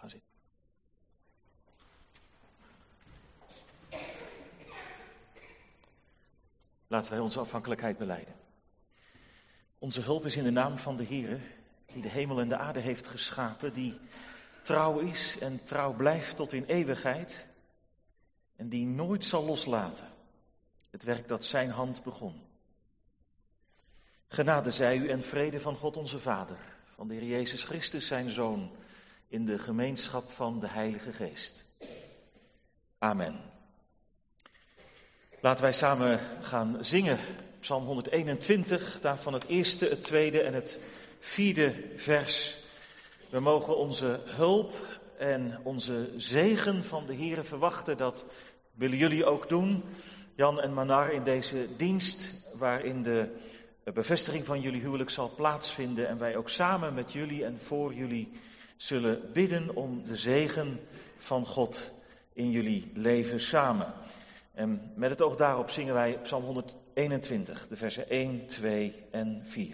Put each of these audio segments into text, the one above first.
gaan zitten. Laten wij onze afhankelijkheid belijden. Onze hulp is in de naam van de Heere, die de hemel en de aarde heeft geschapen, die trouw is en trouw blijft tot in eeuwigheid en die nooit zal loslaten het werk dat zijn hand begon. Genade zij u en vrede van God onze Vader, van de Heer Jezus Christus zijn Zoon, in de gemeenschap van de Heilige Geest. Amen. Laten wij samen gaan zingen, Psalm 121, daarvan het eerste, het tweede en het vierde vers. We mogen onze hulp en onze zegen van de Heere verwachten. Dat willen jullie ook doen, Jan en Manar, in deze dienst waarin de bevestiging van jullie huwelijk zal plaatsvinden. En wij ook samen met jullie en voor jullie zullen bidden om de zegen van God in jullie leven samen. En met het oog daarop zingen wij Psalm 121, de versen 1, 2 en 4.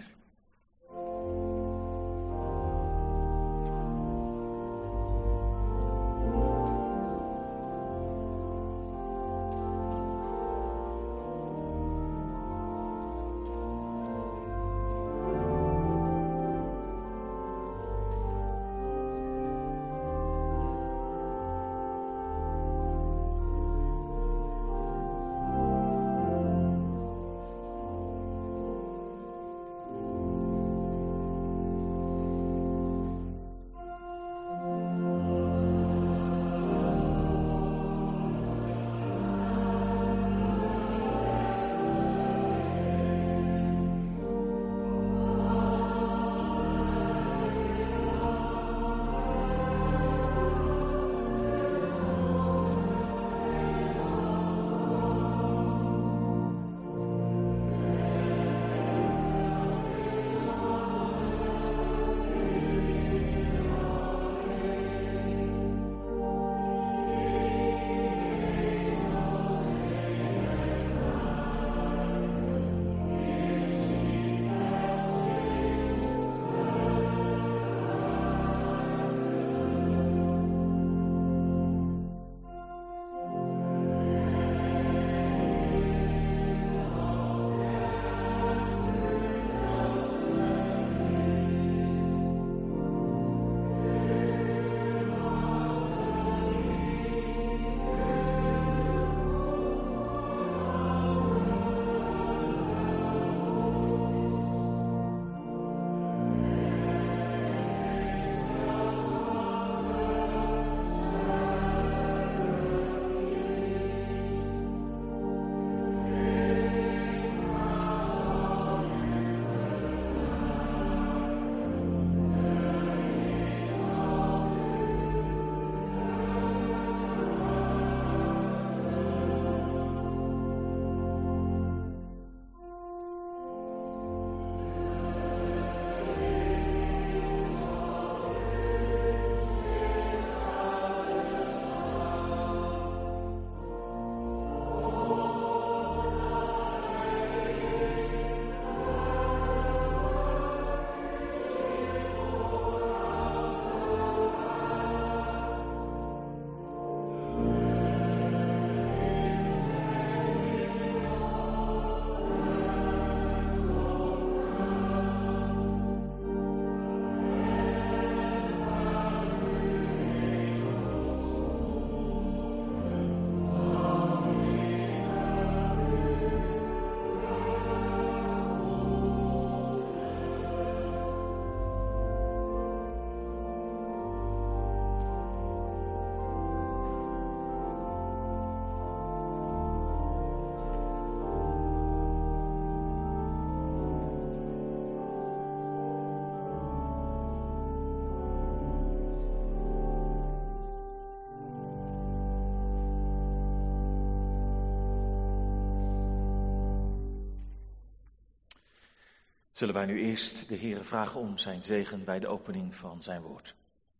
Zullen wij nu eerst de Heere vragen om zijn zegen bij de opening van zijn woord.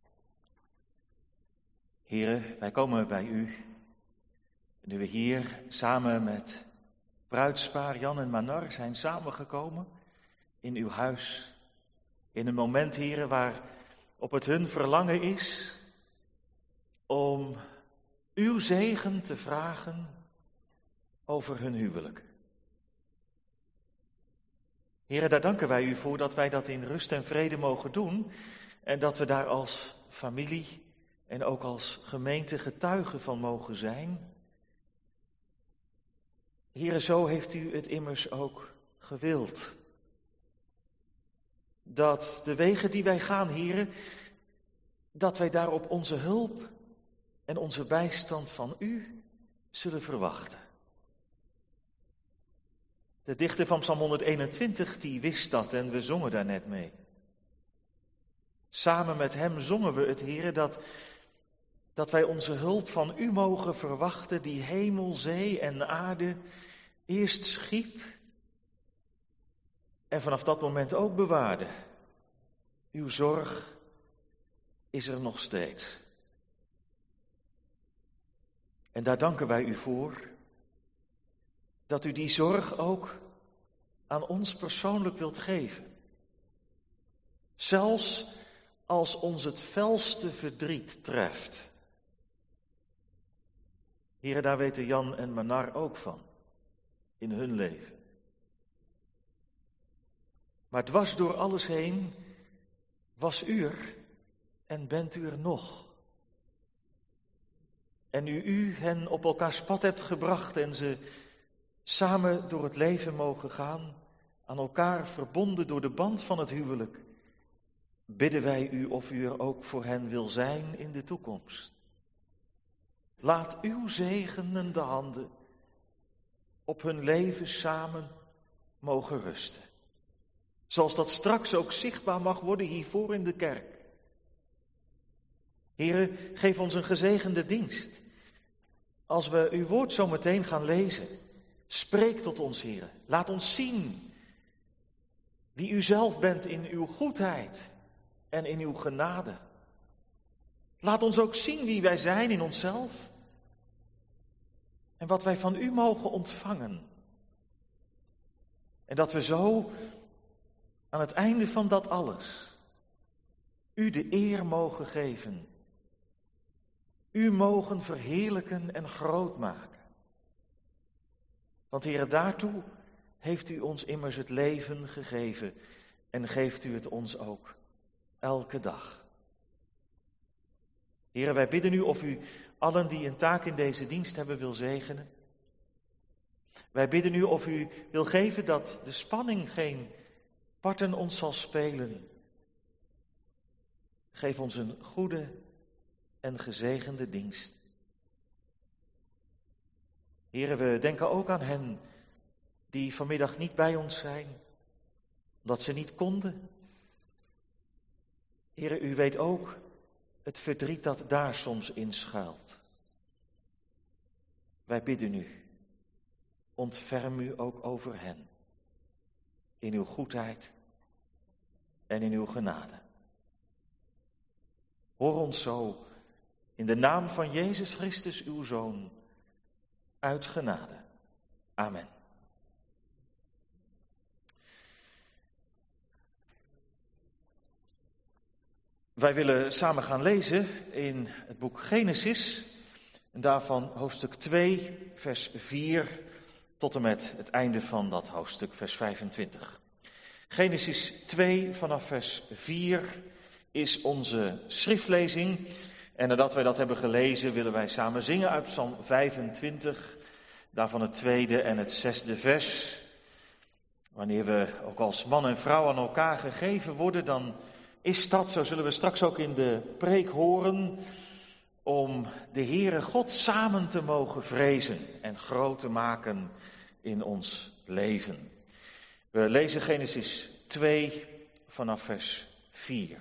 Heere, wij komen bij u, nu we hier samen met bruidspaar Jan en Manar zijn samengekomen in uw huis. In een moment, Heere, waar op het hun verlangen is om uw zegen te vragen over hun huwelijk. Heren, daar danken wij u voor dat wij dat in rust en vrede mogen doen en dat we daar als familie en ook als gemeente getuigen van mogen zijn. Heren, zo heeft u het immers ook gewild. Dat de wegen die wij gaan, heren, dat wij daarop onze hulp en onze bijstand van u zullen verwachten. De dichter van Psalm 121, die wist dat en we zongen daar net mee. Samen met hem zongen we het, heren, dat wij onze hulp van u mogen verwachten, die hemel, zee en aarde eerst schiep en vanaf dat moment ook bewaarde. Uw zorg is er nog steeds. En daar danken wij u voor, dat u die zorg ook aan ons persoonlijk wilt geven. Zelfs als ons het felste verdriet treft. Heren, daar weten Jan en Manar ook van, in hun leven. Maar dwars door alles heen was u er en bent u er nog. En nu u hen op elkaars pad hebt gebracht en ze samen door het leven mogen gaan, aan elkaar verbonden door de band van het huwelijk, bidden wij u of u er ook voor hen wil zijn in de toekomst. Laat uw zegenende handen op hun leven samen mogen rusten. Zoals dat straks ook zichtbaar mag worden hiervoor in de kerk. Heren, geef ons een gezegende dienst. Als we uw woord zo meteen gaan lezen, spreek tot ons, heren. Laat ons zien wie u zelf bent in uw goedheid en in uw genade. Laat ons ook zien wie wij zijn in onszelf en wat wij van u mogen ontvangen. En dat we zo aan het einde van dat alles u de eer mogen geven. U mogen verheerlijken en groot maken. Want Heere, daartoe heeft u ons immers het leven gegeven en geeft u het ons ook elke dag. Heere, wij bidden u of u allen die een taak in deze dienst hebben wil zegenen. Wij bidden u of u wil geven dat de spanning geen parten ons zal spelen. Geef ons een goede en gezegende dienst. Heere, we denken ook aan hen die vanmiddag niet bij ons zijn, omdat ze niet konden. Heere, u weet ook het verdriet dat daar soms in schuilt. Wij bidden u, ontferm u ook over hen, in uw goedheid en in uw genade. Hoor ons zo, in de naam van Jezus Christus, uw Zoon, uit genade. Amen. Wij willen samen gaan lezen in het boek Genesis, en daarvan hoofdstuk 2, vers 4, tot en met het einde van dat hoofdstuk, vers 25. Genesis 2 vanaf vers 4 is onze schriftlezing. En nadat wij dat hebben gelezen, willen wij samen zingen uit Psalm 25, daarvan het 2e en het 6e vers. Wanneer we ook als man en vrouw aan elkaar gegeven worden, dan is dat, zo zullen we straks ook in de preek horen, om de Heere God samen te mogen vrezen en groot te maken in ons leven. We lezen Genesis 2 vanaf vers 4.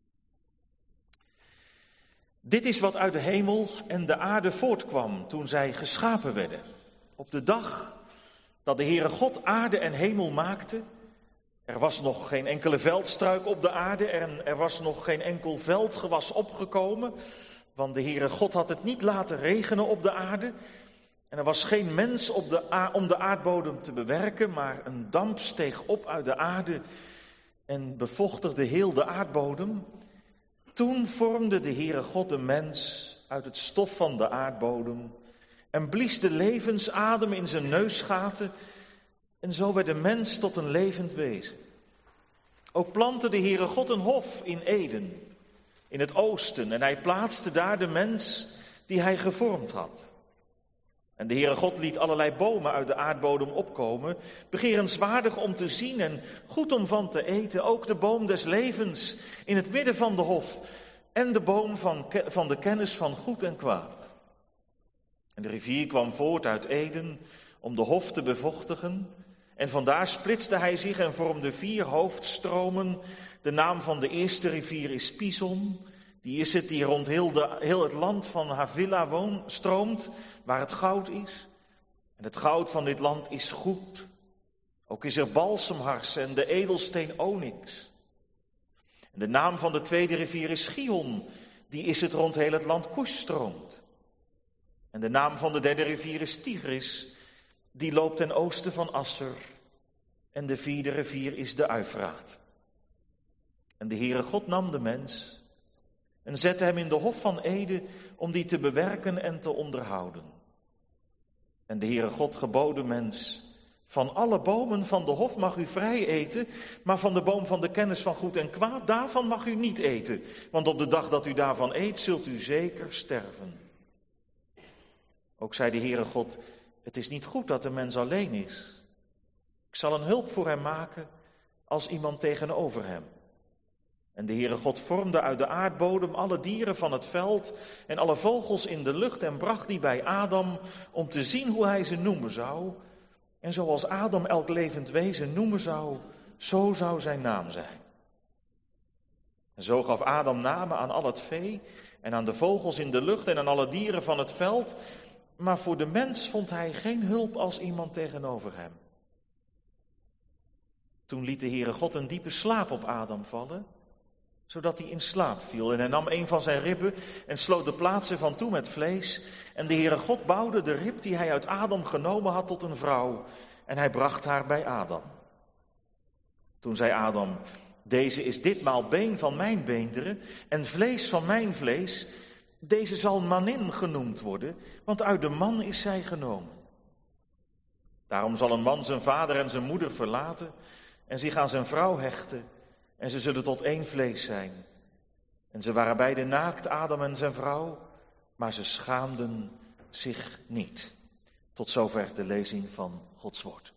Dit is wat uit de hemel en de aarde voortkwam toen zij geschapen werden. Op de dag dat de Heere God aarde en hemel maakte, er was nog geen enkele veldstruik op de aarde en er was nog geen enkel veldgewas opgekomen, want de Heere God had het niet laten regenen op de aarde. En er was geen mens om de aardbodem te bewerken, maar een damp steeg op uit de aarde en bevochtigde heel de aardbodem. Toen vormde de Heere God de mens uit het stof van de aardbodem en blies de levensadem in zijn neusgaten en zo werd de mens tot een levend wezen. Ook plantte de Heere God een hof in Eden, in het oosten, en hij plaatste daar de mens die hij gevormd had. En de Heere God liet allerlei bomen uit de aardbodem opkomen, begerenswaardig om te zien en goed om van te eten, ook de boom des levens in het midden van de hof en de boom van de kennis van goed en kwaad. En de rivier kwam voort uit Eden om de hof te bevochtigen, en vandaar splitste hij zich en vormde 4 hoofdstromen. De naam van de eerste rivier is Pison. Die is het die rond heel het land van Havila stroomt, waar het goud is. En het goud van dit land is goed. Ook is er balsemhars en de edelsteen onyx. En de naam van de tweede rivier is Gihon. Die is het rond heel het land Kush stroomt. En de naam van de derde rivier is Tigris. Die loopt ten oosten van Asser. En de vierde rivier is de Uifraat. En de Heere God nam de mens en zette hem in de hof van Eden om die te bewerken en te onderhouden. En de Heere God gebood de mens: van alle bomen van de hof mag u vrij eten, maar van de boom van de kennis van goed en kwaad, daarvan mag u niet eten. Want op de dag dat u daarvan eet, zult u zeker sterven. Ook zei de Heere God: het is niet goed dat de mens alleen is. Ik zal een hulp voor hem maken als iemand tegenover hem. En de Heere God vormde uit de aardbodem alle dieren van het veld en alle vogels in de lucht en bracht die bij Adam om te zien hoe hij ze noemen zou. En zoals Adam elk levend wezen noemen zou, zo zou zijn naam zijn. En zo gaf Adam namen aan al het vee en aan de vogels in de lucht en aan alle dieren van het veld. Maar voor de mens vond hij geen hulp als iemand tegenover hem. Toen liet de Heere God een diepe slaap op Adam vallen, zodat hij in slaap viel. En hij nam een van zijn ribben en sloot de plaats ervan toe met vlees. En de Heere God bouwde de rib die hij uit Adam genomen had tot een vrouw. En hij bracht haar bij Adam. Toen zei Adam: deze is ditmaal been van mijn beenderen en vlees van mijn vlees. Deze zal manin genoemd worden, want uit de man is zij genomen. Daarom zal een man zijn vader en zijn moeder verlaten en zich aan zijn vrouw hechten. En ze zullen tot één vlees zijn. En ze waren beide naakt, Adam en zijn vrouw, maar ze schaamden zich niet. Tot zover de lezing van Gods woord.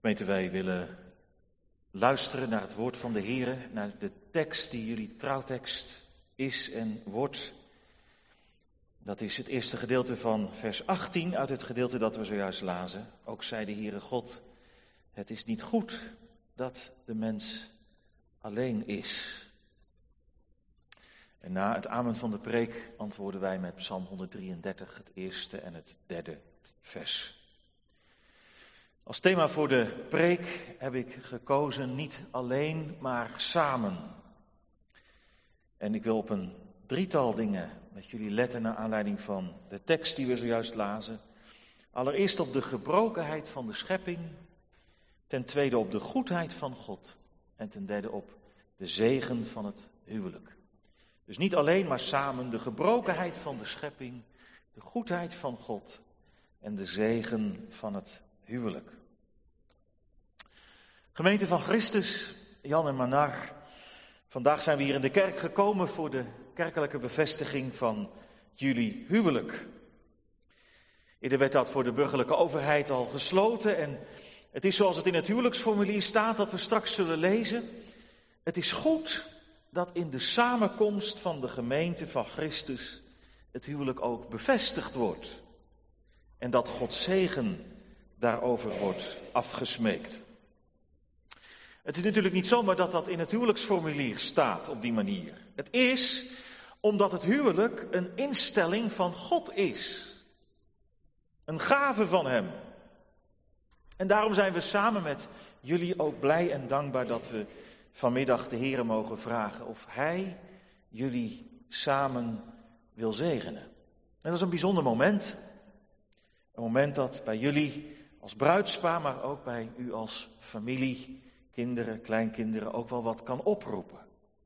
Gemeente, wij willen luisteren naar het woord van de Heer, naar de tekst die jullie trouwtekst is en wordt. Dat is het eerste gedeelte van vers 18 uit het gedeelte dat we zojuist lazen. Ook zei de Heere God, het is niet goed dat de mens alleen is. En na het amen van de preek antwoorden wij met Psalm 133, het eerste en het derde vers. Als thema voor de preek heb ik gekozen niet alleen, maar samen. En ik wil op een drietal dingen met jullie letten naar aanleiding van de tekst die we zojuist lazen. Allereerst op de gebrokenheid van de schepping, ten tweede op de goedheid van God en ten derde op de zegen van het huwelijk. Dus niet alleen, maar samen de gebrokenheid van de schepping, de goedheid van God en de zegen van het huwelijk. Gemeente van Christus, Jan en Manar, vandaag zijn we hier in de kerk gekomen voor de kerkelijke bevestiging van jullie huwelijk. Eerder werd dat voor de burgerlijke overheid al gesloten en het is zoals het in het huwelijksformulier staat dat we straks zullen lezen. Het is goed dat in de samenkomst van de gemeente van Christus het huwelijk ook bevestigd wordt. En dat Gods zegen daarover wordt afgesmeekt. Het is natuurlijk niet zomaar dat dat in het huwelijksformulier staat op die manier. Het is omdat het huwelijk een instelling van God is. Een gave van Hem. En daarom zijn we samen met jullie ook blij en dankbaar dat we vanmiddag de Heere mogen vragen of Hij jullie samen wil zegenen. En dat is een bijzonder moment. Een moment dat bij jullie als bruidspaar, maar ook bij u als familie, kinderen, kleinkinderen ook wel wat kan oproepen.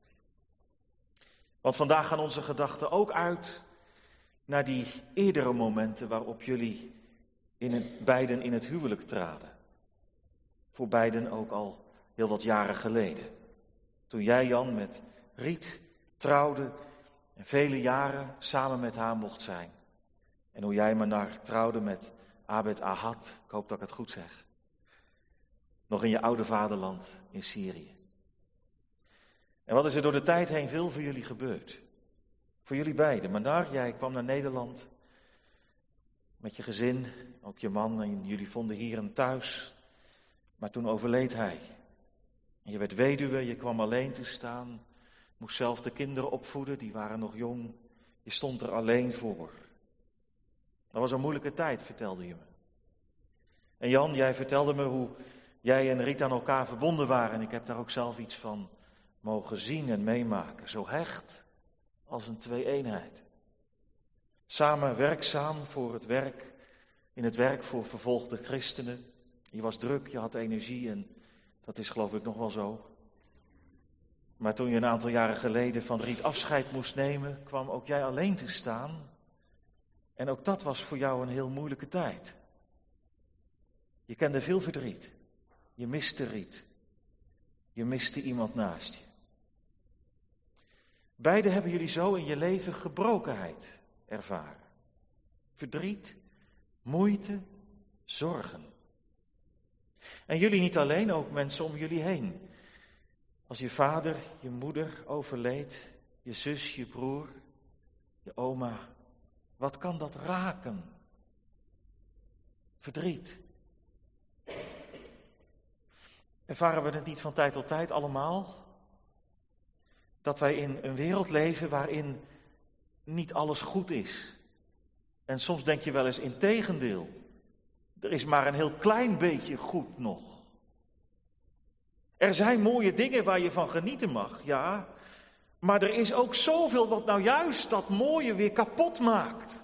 Want vandaag gaan onze gedachten ook uit naar die eerdere momenten waarop jullie beiden in het huwelijk traden. Voor beiden ook al heel wat jaren geleden. Toen jij, Jan, met Riet trouwde en vele jaren samen met haar mocht zijn. En hoe jij, Manar, trouwde met Abed Ahad, ik hoop dat ik het goed zeg. Nog in je oude vaderland in Syrië. En wat is er door de tijd heen veel voor jullie gebeurd? Voor jullie beiden. Manar, jij kwam naar Nederland met je gezin, ook je man, en jullie vonden hier een thuis. Maar toen overleed hij. En je werd weduwe, je kwam alleen te staan, moest zelf de kinderen opvoeden, die waren nog jong. Je stond er alleen voor. Dat was een moeilijke tijd, vertelde je me. En Jan, jij vertelde me hoe jij en Riet aan elkaar verbonden waren. En ik heb daar ook zelf iets van mogen zien en meemaken. Zo hecht als een twee-eenheid. Samen werkzaam voor het werk, in het werk voor vervolgde christenen. Je was druk, je had energie en dat is geloof ik nog wel zo. Maar toen je een aantal jaren geleden van Riet afscheid moest nemen, kwam ook jij alleen te staan. En ook dat was voor jou een heel moeilijke tijd. Je kende veel verdriet. Je miste Riet. Je miste iemand naast je. Beide hebben jullie zo in je leven gebrokenheid ervaren. Verdriet, moeite, zorgen. En jullie niet alleen, ook mensen om jullie heen. Als je vader, je moeder overleed, je zus, je broer, je oma. Wat kan dat raken? Verdriet. Ervaren we het niet van tijd tot tijd allemaal? Dat wij in een wereld leven waarin niet alles goed is. En soms denk je wel eens integendeel. Er is maar een heel klein beetje goed nog. Er zijn mooie dingen waar je van genieten mag, ja. Maar er is ook zoveel wat nou juist dat mooie weer kapot maakt.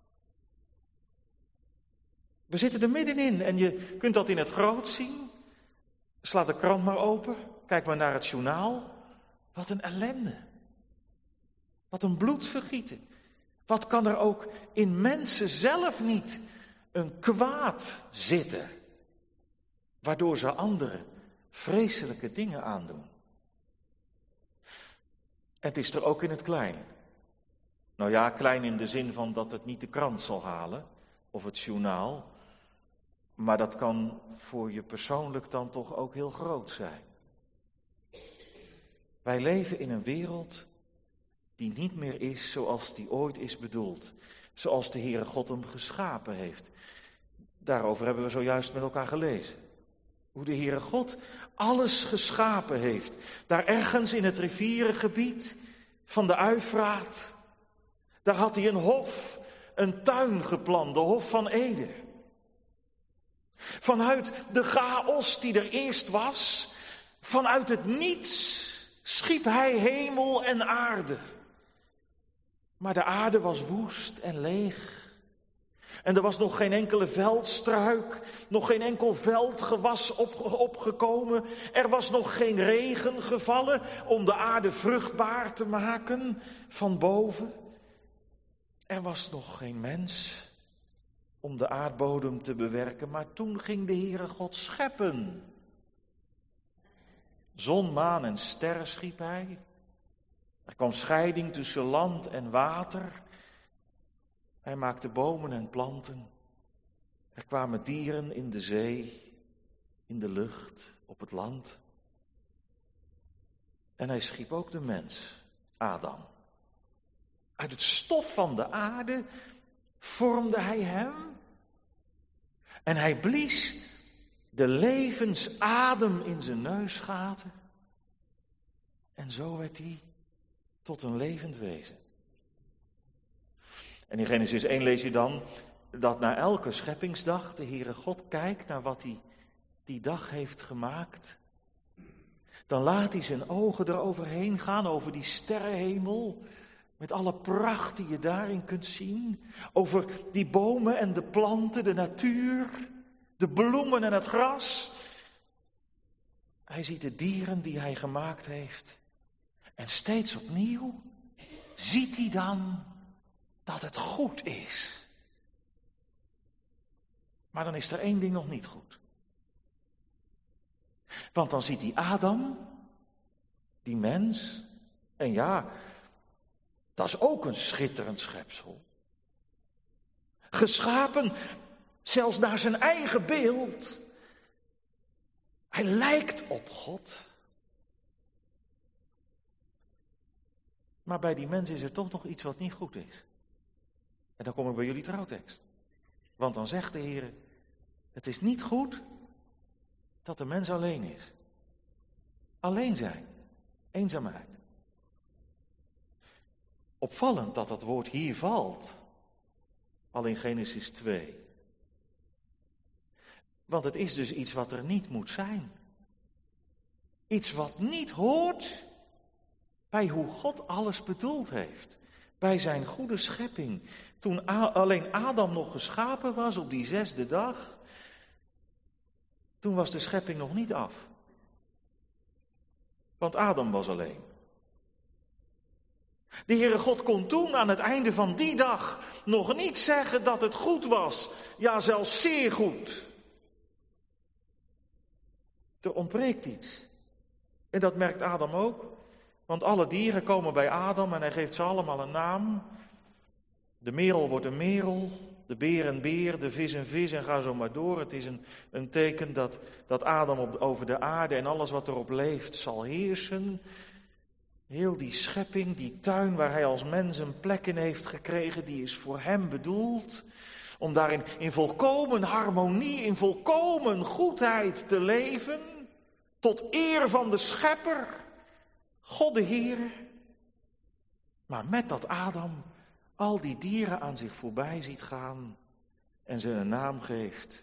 We zitten er middenin en je kunt dat in het groot zien. Sla de krant maar open, kijk maar naar het journaal. Wat een ellende. Wat een bloedvergieten. Wat kan er ook in mensen zelf niet een kwaad zitten, waardoor ze anderen vreselijke dingen aandoen. En het is er ook in het klein. Nou ja, klein in de zin van dat het niet de krant zal halen, of het journaal. Maar dat kan voor je persoonlijk dan toch ook heel groot zijn. Wij leven in een wereld die niet meer is zoals die ooit is bedoeld. Zoals de Heere God hem geschapen heeft. Daarover hebben we zojuist met elkaar gelezen. Hoe de Heere God alles geschapen heeft. Daar ergens in het rivierengebied van de Uifraat. Daar had hij een hof, een tuin geplant, de Hof van Eden. Vanuit de chaos die er eerst was, vanuit het niets, schiep hij hemel en aarde. Maar de aarde was woest en leeg. En er was nog geen enkele veldstruik, nog geen enkel veldgewas opgekomen. Er was nog geen regen gevallen om de aarde vruchtbaar te maken van boven. Er was nog geen mens om de aardbodem te bewerken, maar toen ging de Heere God scheppen. Zon, maan en sterren schiep hij. Er kwam scheiding tussen land en water. Hij maakte bomen en planten. Er kwamen dieren in de zee, in de lucht, op het land. En hij schiep ook de mens, Adam. Uit het stof van de aarde vormde hij hem. En hij blies de levensadem in zijn neusgaten. En zo werd hij tot een levend wezen. En in Genesis 1 lees je dan dat na elke scheppingsdag de Heere God kijkt naar wat hij die dag heeft gemaakt. Dan laat hij zijn ogen eroverheen gaan, over die sterrenhemel, met alle pracht die je daarin kunt zien. Over die bomen en de planten, de natuur, de bloemen en het gras. Hij ziet de dieren die hij gemaakt heeft. En steeds opnieuw ziet hij dan dat het goed is. Maar dan is er één ding nog niet goed. Want dan ziet hij Adam, die mens, en ja, dat is ook een schitterend schepsel. Geschapen zelfs naar zijn eigen beeld. Hij lijkt op God. Maar bij die mens is er toch nog iets wat niet goed is. En dan kom ik bij jullie trouwtekst. Want dan zegt de Heer, het is niet goed dat de mens alleen is. Alleen zijn, eenzaamheid. Opvallend dat dat woord hier valt, al in Genesis 2. Want het is dus iets wat er niet moet zijn. Iets wat niet hoort bij hoe God alles bedoeld heeft. Bij zijn goede schepping. Toen alleen Adam nog geschapen was op die 6e dag, toen was de schepping nog niet af. Want Adam was alleen. De Heere God kon toen aan het einde van die dag nog niet zeggen dat het goed was. Ja, zelfs zeer goed. Er ontbreekt iets. En dat merkt Adam ook. Want alle dieren komen bij Adam en hij geeft ze allemaal een naam. De merel wordt een merel, de beer een beer, de vis een vis en ga zo maar door. Het is een teken dat Adam over de aarde en alles wat erop leeft zal heersen. Heel die schepping, die tuin waar hij als mens een plek in heeft gekregen, die is voor hem bedoeld. Om daarin in volkomen harmonie, in volkomen goedheid te leven. Tot eer van de Schepper, God de Heere. Maar met dat Adam al die dieren aan zich voorbij ziet gaan en ze een naam geeft.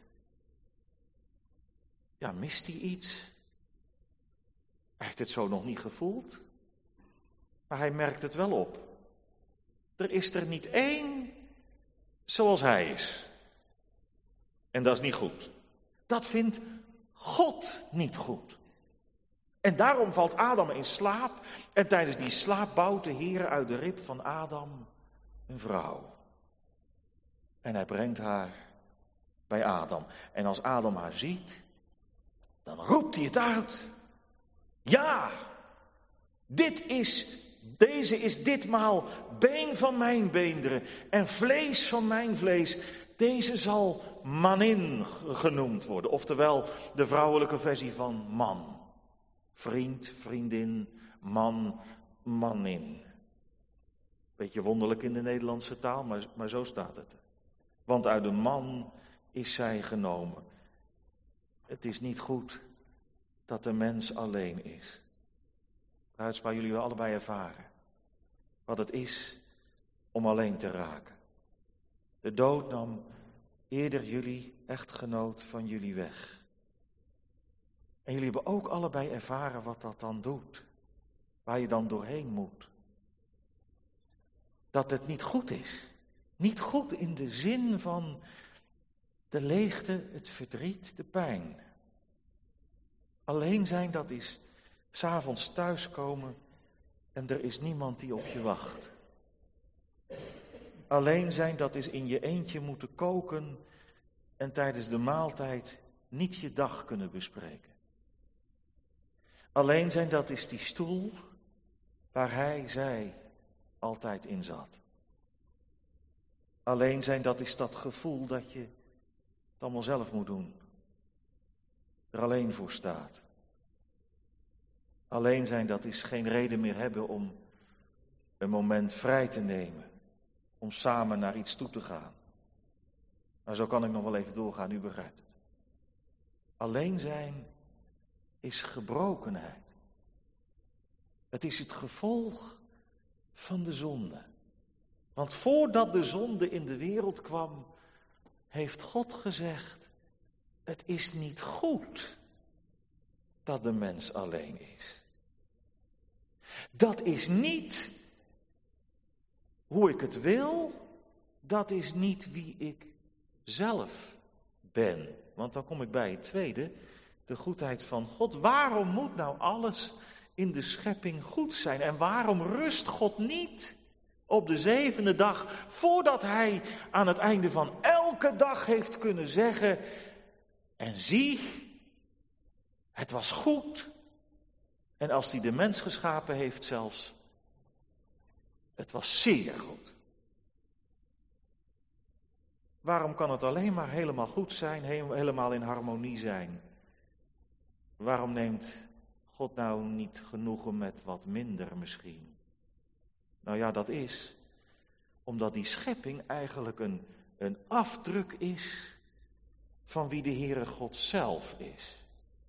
Ja, mist hij iets? Hij heeft het zo nog niet gevoeld. Maar hij merkt het wel op. Er is er niet één zoals hij is. En dat is niet goed. Dat vindt God niet goed. En daarom valt Adam in slaap. En tijdens die slaap bouwt de Heer uit de rib van Adam een vrouw. En hij brengt haar bij Adam. En als Adam haar ziet, dan roept hij het uit. Ja, deze is ditmaal been van mijn beenderen en vlees van mijn vlees. Deze zal manin genoemd worden, oftewel de vrouwelijke versie van man. Vriend, vriendin, man, manin. Beetje wonderlijk in de Nederlandse taal, maar zo staat het. Want uit de man is zij genomen. Het is niet goed dat de mens alleen is. Bruidspaar, jullie wel allebei ervaren wat het is om alleen te raken. De dood nam eerder jullie echtgenoot van jullie weg. En jullie hebben ook allebei ervaren wat dat dan doet. Waar je dan doorheen moet. Dat het niet goed is. Niet goed in de zin van de leegte, het verdriet, de pijn. Alleen zijn, dat is 's avonds thuiskomen en er is niemand die op je wacht. Alleen zijn, dat is in je eentje moeten koken en tijdens de maaltijd niet je dag kunnen bespreken. Alleen zijn, dat is die stoel waar hij, zij altijd in zat. Alleen zijn, dat is dat gevoel dat je het allemaal zelf moet doen. Er alleen voor staat. Alleen zijn, dat is geen reden meer hebben om een moment vrij te nemen. Om samen naar iets toe te gaan. Maar zo kan ik nog wel even doorgaan, u begrijpt het. Alleen zijn is gebrokenheid. Het is het gevolg van de zonde. Want voordat de zonde in de wereld kwam, heeft God gezegd, het is niet goed dat de mens alleen is. Dat is niet hoe ik het wil, dat is niet wie ik zelf ben. Want dan kom ik bij het tweede, de goedheid van God. Waarom moet nou alles in de schepping goed zijn? En waarom rust God niet op de 7e dag, voordat hij aan het einde van elke dag heeft kunnen zeggen, en zie, het was goed. En als hij de mens geschapen heeft zelfs, het was zeer goed. Waarom kan het alleen maar helemaal goed zijn, helemaal in harmonie zijn? Waarom neemt God nou niet genoegen met wat minder misschien? Nou ja, dat is omdat die schepping eigenlijk een afdruk is van wie de Heere God zelf is.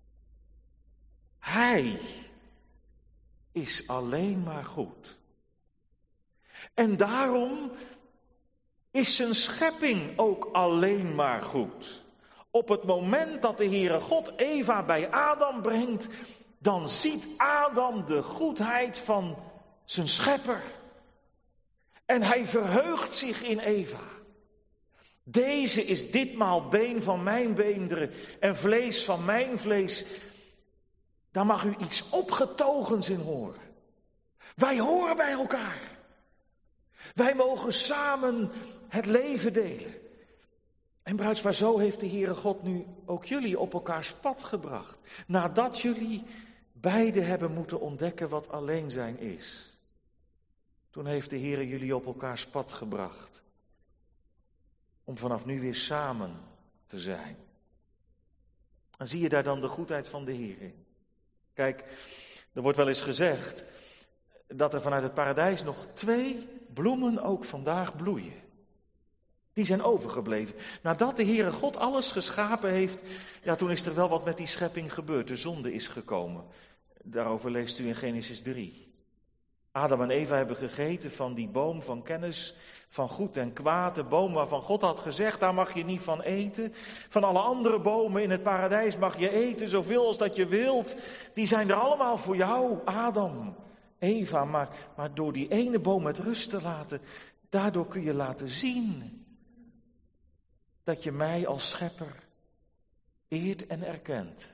Hij is alleen maar goed. En daarom is zijn schepping ook alleen maar goed. Op het moment dat de Heere God Eva bij Adam brengt, dan ziet Adam de goedheid van zijn schepper. En hij verheugt zich in Eva. Deze is ditmaal been van mijn beenderen en vlees van mijn vlees. Daar mag u iets opgetogens in horen. Wij horen bij elkaar. Wij mogen samen het leven delen. En bruidspaar, zo heeft de Heere God nu ook jullie op elkaars pad gebracht. Nadat jullie beiden hebben moeten ontdekken wat alleen zijn is. Toen heeft de Heere jullie op elkaars pad gebracht. Om vanaf nu weer samen te zijn. En zie je daar dan de goedheid van de Heer in? Kijk, er wordt wel eens gezegd dat er vanuit het paradijs nog 2 bloemen ook vandaag bloeien. Die zijn overgebleven. Nadat de Heere God alles geschapen heeft, ja, toen is er wel wat met die schepping gebeurd. De zonde is gekomen. Daarover leest u in Genesis 3. Adam en Eva hebben gegeten van die boom van kennis van goed en kwaad. De boom waarvan God had gezegd, daar mag je niet van eten. Van alle andere bomen in het paradijs mag je eten, zoveel als dat je wilt. Die zijn er allemaal voor jou, Adam, Eva. Maar door die ene boom met rust te laten, daardoor kun je laten zien dat je mij als schepper eert en erkent.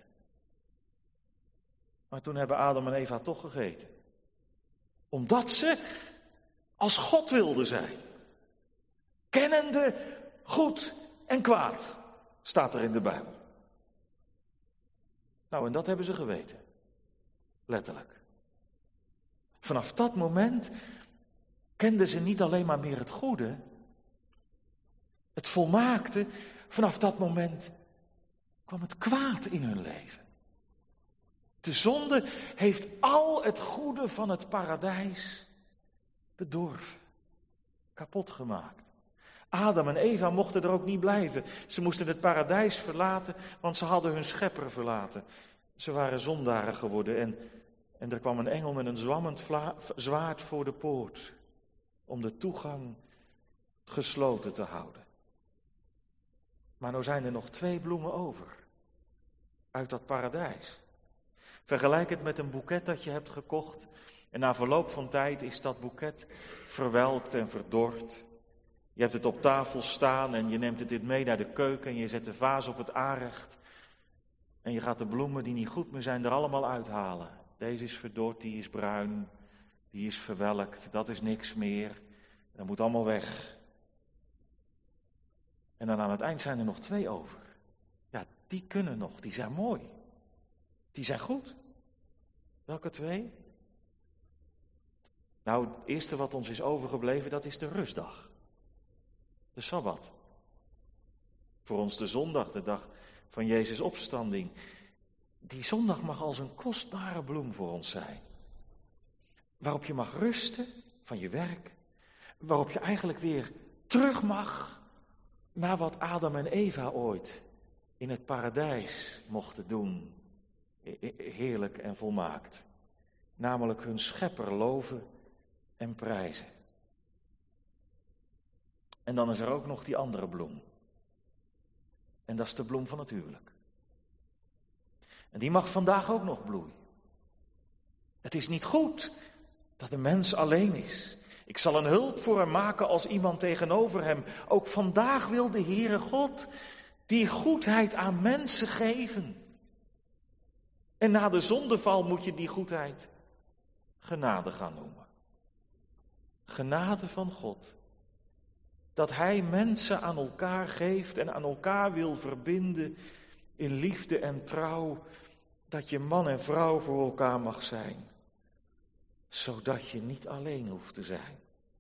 Maar toen hebben Adam en Eva toch gegeten. Omdat ze als God wilden zijn. Kennende goed en kwaad, staat er in de Bijbel. Nou, en dat hebben ze geweten. Letterlijk. Vanaf dat moment kenden ze niet alleen maar meer het goede, Het volmaakte, vanaf dat moment kwam het kwaad in hun leven. De zonde heeft al het goede van het paradijs bedorven, kapot gemaakt. Adam en Eva mochten er ook niet blijven. Ze moesten het paradijs verlaten, want ze hadden hun schepper verlaten. Ze waren zondaren geworden en er kwam een engel met een zwammend zwaard voor de poort om de toegang gesloten te houden. Maar nou zijn er nog 2 bloemen over uit dat paradijs. Vergelijk het met een boeket dat je hebt gekocht en na verloop van tijd is dat boeket verwelkt en verdord. Je hebt het op tafel staan en je neemt het mee naar de keuken en je zet de vaas op het aanrecht. En je gaat de bloemen die niet goed meer zijn er allemaal uithalen. Deze is verdord, die is bruin, die is verwelkt, dat is niks meer. Dat moet allemaal weg. En dan aan het eind zijn er nog 2 over. Ja, die kunnen nog, die zijn mooi. Die zijn goed. Welke 2? Nou, het eerste wat ons is overgebleven, dat is de rustdag. De Sabbat. Voor ons de zondag, de dag van Jezus' opstanding. Die zondag mag als een kostbare bloem voor ons zijn. Waarop je mag rusten van je werk. Waarop je eigenlijk weer terug mag naar wat Adam en Eva ooit in het paradijs mochten doen. Heerlijk en volmaakt. Namelijk hun schepper loven en prijzen. En dan is er ook nog die andere bloem. En dat is de bloem van het huwelijk. En die mag vandaag ook nog bloeien. Het is niet goed dat de mens alleen is. Ik zal een hulp voor hem maken als iemand tegenover hem. Ook vandaag wil de Heere God die goedheid aan mensen geven. En na de zondeval moet je die goedheid genade gaan noemen. Genade van God. Dat hij mensen aan elkaar geeft en aan elkaar wil verbinden in liefde en trouw. Dat je man en vrouw voor elkaar mag zijn. Zodat je niet alleen hoeft te zijn.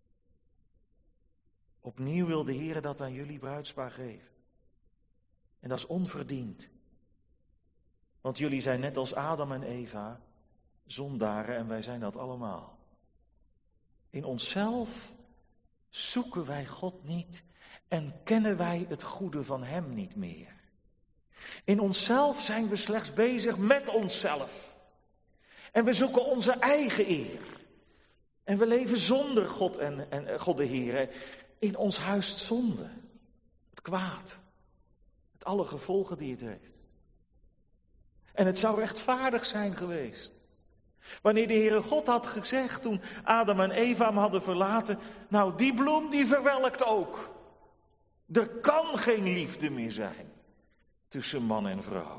Opnieuw wil de Heer dat aan jullie bruidspaar geven. En dat is onverdiend. Want jullie zijn net als Adam en Eva zondaren en wij zijn dat allemaal. In onszelf zoeken wij God niet en kennen wij het goede van Hem niet meer. In onszelf zijn we slechts bezig met onszelf. En we zoeken onze eigen eer. En we leven zonder God en God de Heer. In ons huist zonde. Het kwaad. Met alle gevolgen die het heeft. En het zou rechtvaardig zijn geweest. Wanneer de Heere God had gezegd toen Adam en Eva hem hadden verlaten. Nou, die bloem die verwelkt ook. Er kan geen liefde meer zijn tussen man en vrouw.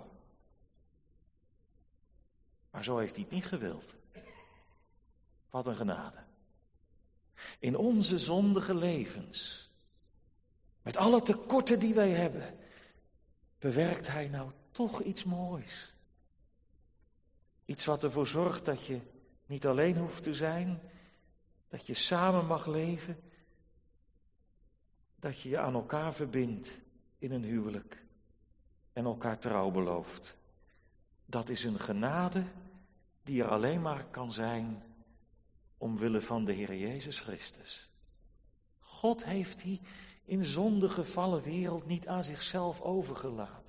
Maar zo heeft hij het niet gewild. Wat een genade. In onze zondige levens, met alle tekorten die wij hebben, bewerkt hij nou toch iets moois. Iets wat ervoor zorgt dat je niet alleen hoeft te zijn, dat je samen mag leven, dat je je aan elkaar verbindt in een huwelijk en elkaar trouw belooft. Dat is een genade die er alleen maar kan zijn omwille van de Heer Jezus Christus. God heeft die in zonde gevallen wereld niet aan zichzelf overgelaten.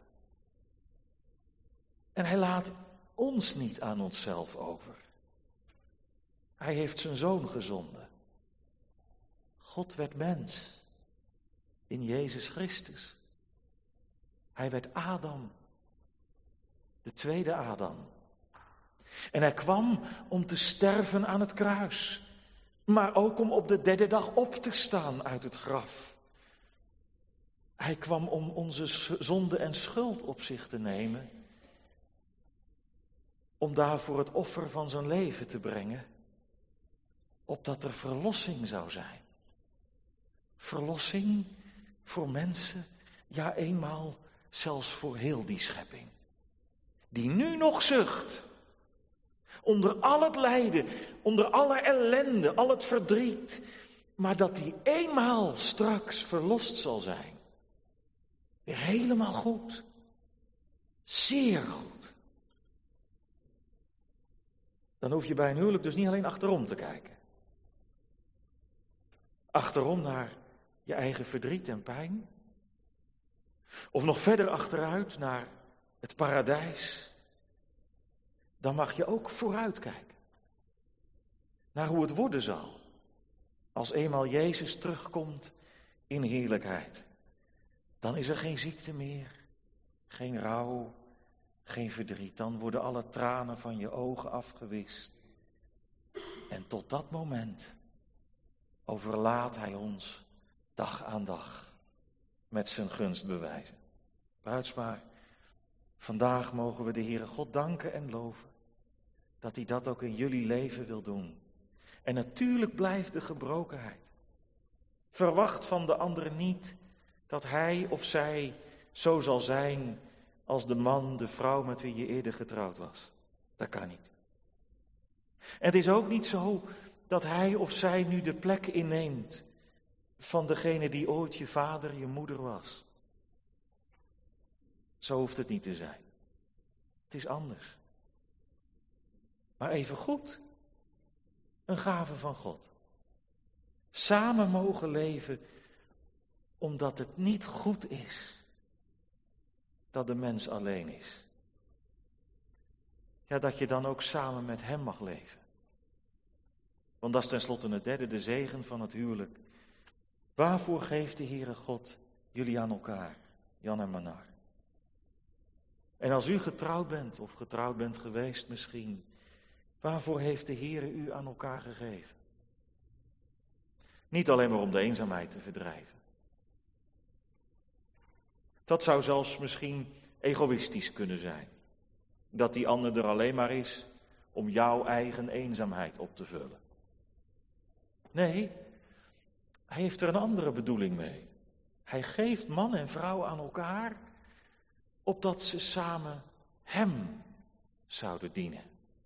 En hij laat ons niet aan onszelf over. Hij heeft zijn Zoon gezonden. God werd mens in Jezus Christus. Hij werd Adam, de tweede Adam. En hij kwam om te sterven aan het kruis, maar ook om op de 3e dag op te staan uit het graf. Hij kwam om onze zonde en schuld op zich te nemen, om daarvoor het offer van zijn leven te brengen, opdat er verlossing zou zijn. Verlossing voor mensen, ja eenmaal zelfs voor heel die schepping, die nu nog zucht. Onder al het lijden, onder alle ellende, al het verdriet. Maar dat die eenmaal straks verlost zal zijn. Weer helemaal goed. Zeer goed. Dan hoef je bij een huwelijk dus niet alleen achterom te kijken. Achterom naar je eigen verdriet en pijn. Of nog verder achteruit naar het paradijs. Dan mag je ook vooruit kijken. Naar hoe het worden zal. Als eenmaal Jezus terugkomt in heerlijkheid. Dan is er geen ziekte meer. Geen rouw. Geen verdriet. Dan worden alle tranen van je ogen afgewist. En tot dat moment overlaat hij ons dag aan dag met zijn gunstbewijzen. Bruidspaar, vandaag mogen we de Heere God danken en loven dat hij dat ook in jullie leven wil doen. En natuurlijk blijft de gebrokenheid. Verwacht van de anderen niet dat hij of zij zo zal zijn als de man, de vrouw met wie je eerder getrouwd was. Dat kan niet. En het is ook niet zo dat hij of zij nu de plek inneemt van degene die ooit je vader, je moeder was. Zo hoeft het niet te zijn. Het is anders. Maar even goed, een gave van God. Samen mogen leven, omdat het niet goed is dat de mens alleen is. Ja, dat je dan ook samen met hem mag leven. Want dat is tenslotte het derde, de zegen van het huwelijk. Waarvoor geeft de Heere God jullie aan elkaar, Jan en Manar? En als u getrouwd bent, of getrouwd bent geweest misschien, waarvoor heeft de Heere u aan elkaar gegeven? Niet alleen maar om de eenzaamheid te verdrijven. Dat zou zelfs misschien egoïstisch kunnen zijn. Dat die ander er alleen maar is om jouw eigen eenzaamheid op te vullen. Nee, hij heeft er een andere bedoeling mee. Hij geeft man en vrouw aan elkaar, opdat ze samen hem zouden dienen.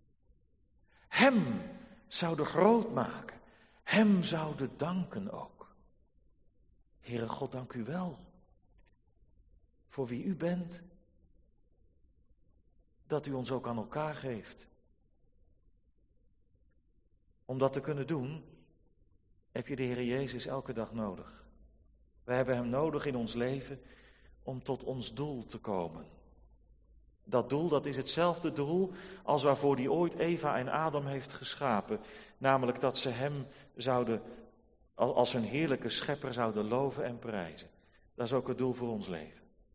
Hem zouden groot maken. Hem zouden danken ook. Heere God, dank u wel. Voor wie u bent. Dat u ons ook aan elkaar geeft. Om dat te kunnen doen, heb je de Heer Jezus elke dag nodig. We hebben hem nodig in ons leven om tot ons doel te komen. Dat doel, dat is hetzelfde doel als waarvoor hij ooit Eva en Adam heeft geschapen. Namelijk dat ze hem zouden, als hun heerlijke schepper zouden loven en prijzen. Dat is ook het doel voor ons leven.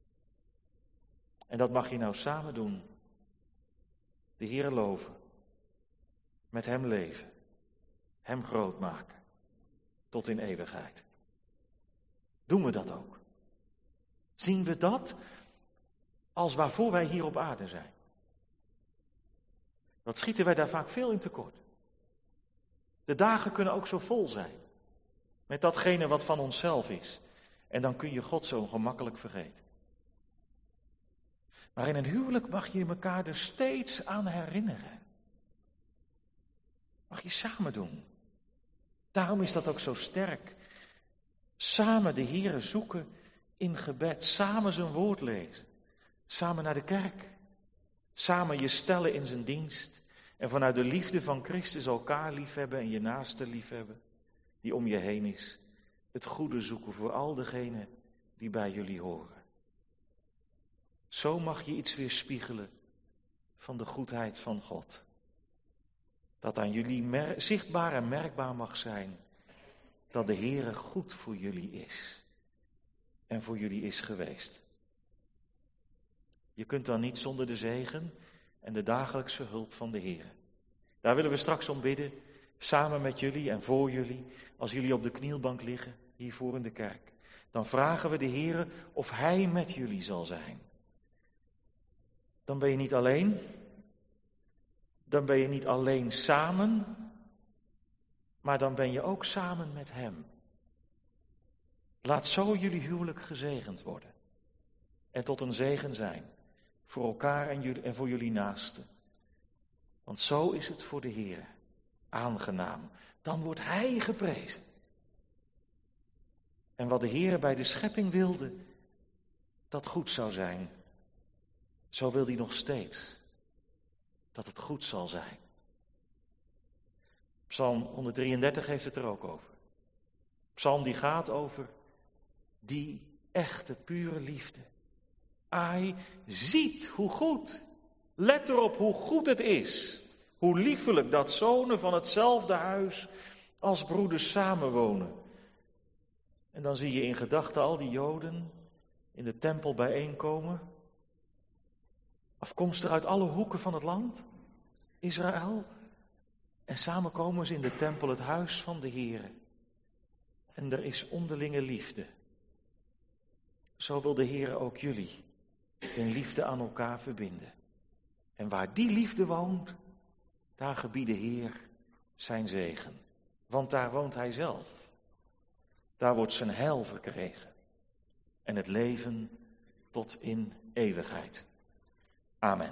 En dat mag je nou samen doen. De Heere loven. Met hem leven. Hem groot maken. Tot in eeuwigheid. Doen we dat ook? Zien we dat als waarvoor wij hier op aarde zijn? Wat schieten wij daar vaak veel in tekort. De dagen kunnen ook zo vol zijn. Met datgene wat van onszelf is. En dan kun je God zo gemakkelijk vergeten. Maar in een huwelijk mag je elkaar er steeds aan herinneren. Mag je samen doen. Daarom is dat ook zo sterk. Samen de Heere zoeken in gebed. Samen zijn woord lezen. Samen naar de kerk. Samen je stellen in zijn dienst. En vanuit de liefde van Christus elkaar liefhebben en je naaste liefhebben. Die om je heen is. Het goede zoeken voor al degenen die bij jullie horen. Zo mag je iets weerspiegelen van de goedheid van God. Dat aan jullie zichtbaar en merkbaar mag zijn dat de Heere goed voor jullie is. En voor jullie is geweest. Je kunt dan niet zonder de zegen en de dagelijkse hulp van de Heere. Daar willen we straks om bidden, samen met jullie en voor jullie, als jullie op de knielbank liggen, hiervoor in de kerk. Dan vragen we de Heere of Hij met jullie zal zijn. Dan ben je niet alleen. Dan ben je niet alleen samen, maar dan ben je ook samen met Hem. Laat zo jullie huwelijk gezegend worden. En tot een zegen zijn voor elkaar en voor jullie naasten. Want zo is het voor de Heer aangenaam. Dan wordt Hij geprezen. En wat de Heer bij de schepping wilde, dat goed zou zijn. Zo wil hij nog steeds dat het goed zal zijn. Psalm 133 heeft het er ook over. Psalm die gaat over die echte, pure liefde. Ai, ziet hoe goed. Let erop hoe goed het is. Hoe liefelijk dat zonen van hetzelfde huis als broeders samenwonen. En dan zie je in gedachten al die Joden in de tempel bijeenkomen. Afkomstig uit alle hoeken van het land, Israël. En samen komen ze in de tempel, het huis van de Heere. En er is onderlinge liefde. Zo wil de Heere ook jullie in liefde aan elkaar verbinden. En waar die liefde woont, daar gebiedt de Heer zijn zegen. Want daar woont Hij zelf. Daar wordt zijn heil verkregen. En het leven tot in eeuwigheid. Amen.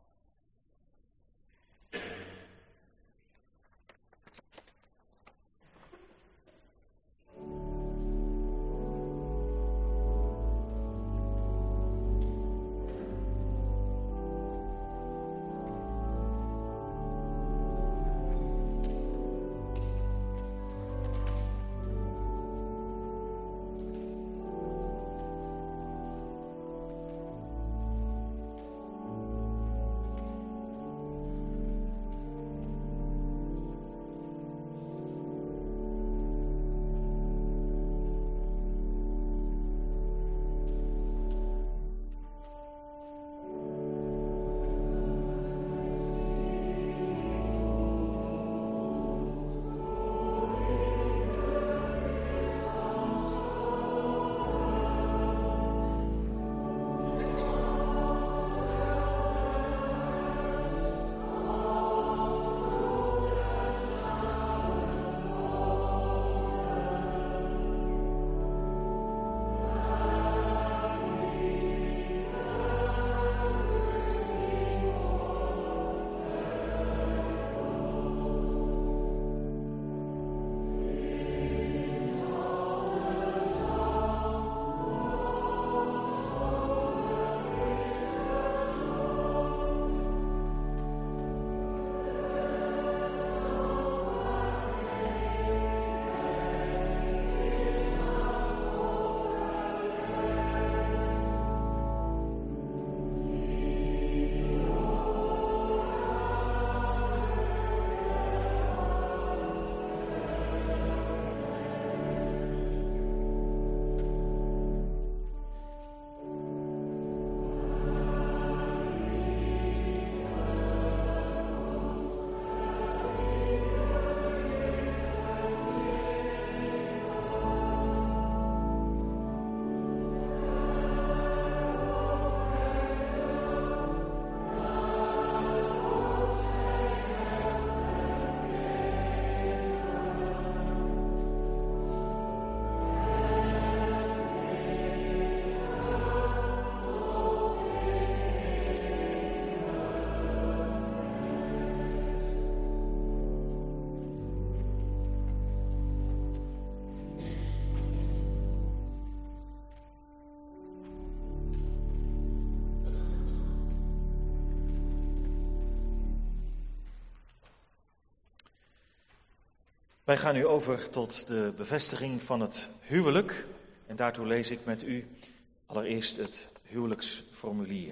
Wij gaan nu over tot de bevestiging van het huwelijk. En daartoe lees ik met u allereerst het huwelijksformulier.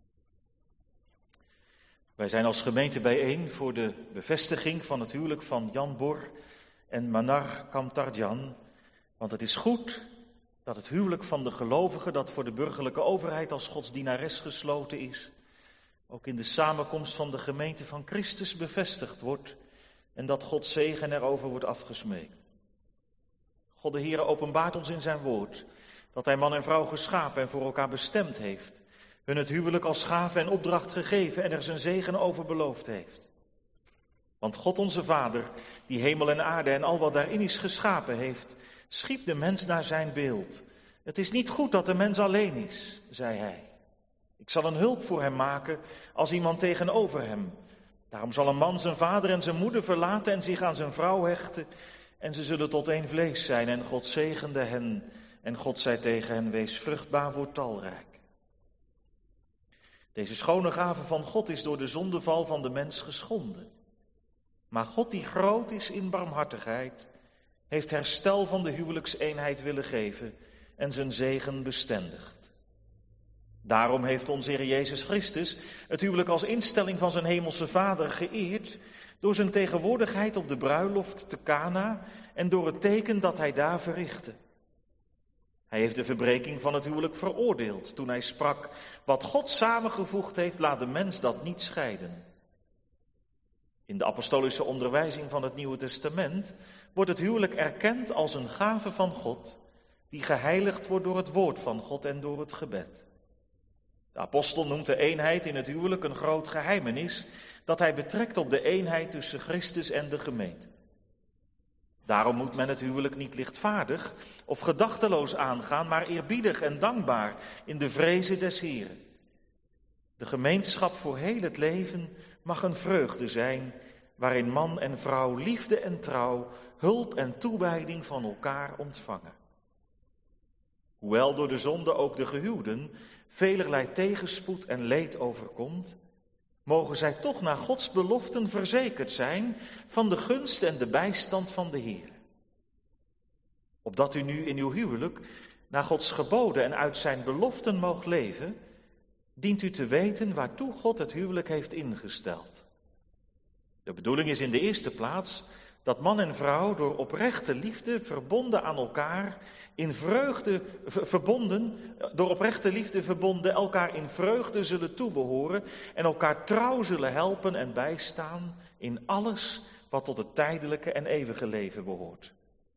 Wij zijn als gemeente bijeen voor de bevestiging van het huwelijk van Jan Bor en Manar Kamtarjan. Want het is goed dat het huwelijk van de gelovigen, dat voor de burgerlijke overheid als godsdienares gesloten is, ook in de samenkomst van de gemeente van Christus bevestigd wordt en dat Gods zegen erover wordt afgesmeekt. God de Heere openbaart ons in zijn woord dat hij man en vrouw geschapen en voor elkaar bestemd heeft, hun het huwelijk als gave en opdracht gegeven en er zijn zegen over beloofd heeft. Want God onze Vader, die hemel en aarde en al wat daarin is geschapen heeft, schiep de mens naar zijn beeld. Het is niet goed dat de mens alleen is, zei hij. Ik zal een hulp voor hem maken als iemand tegenover hem. Daarom zal een man zijn vader en zijn moeder verlaten en zich aan zijn vrouw hechten. En ze zullen tot één vlees zijn. En God zegende hen En God zei tegen hen, wees vruchtbaar, word talrijk. Deze schone gave van God is door de zondeval van de mens geschonden. Maar God, die groot is in barmhartigheid, heeft herstel van de huwelijkseenheid willen geven en zijn zegen bestendigd. Daarom heeft onze Heer Jezus Christus het huwelijk als instelling van zijn hemelse Vader geëerd door zijn tegenwoordigheid op de bruiloft te Kana en door het teken dat hij daar verrichtte. Hij heeft de verbreking van het huwelijk veroordeeld toen hij sprak, wat God samengevoegd heeft, laat de mens dat niet scheiden. In de apostolische onderwijzing van het Nieuwe Testament wordt het huwelijk erkend als een gave van God, die geheiligd wordt door het woord van God en door het gebed. De apostel noemt de eenheid in het huwelijk een groot geheimenis, dat hij betrekt op de eenheid tussen Christus en de gemeente. Daarom moet men het huwelijk niet lichtvaardig of gedachteloos aangaan, maar eerbiedig en dankbaar in de vreze des Heren. De gemeenschap voor heel het leven mag een vreugde zijn, waarin man en vrouw liefde en trouw, hulp en toewijding van elkaar ontvangen. Hoewel door de zonde ook de gehuwden velerlei tegenspoed en leed overkomt, mogen zij toch naar Gods beloften verzekerd zijn van de gunst en de bijstand van de Heer. Opdat u nu in uw huwelijk naar Gods geboden en uit zijn beloften moogt leven, dient u te weten waartoe God het huwelijk heeft ingesteld. De bedoeling is in de eerste plaats dat man en vrouw door oprechte liefde verbonden aan elkaar in vreugde verbonden elkaar in vreugde zullen toebehoren en elkaar trouw zullen helpen en bijstaan in alles wat tot het tijdelijke en eeuwige leven behoort.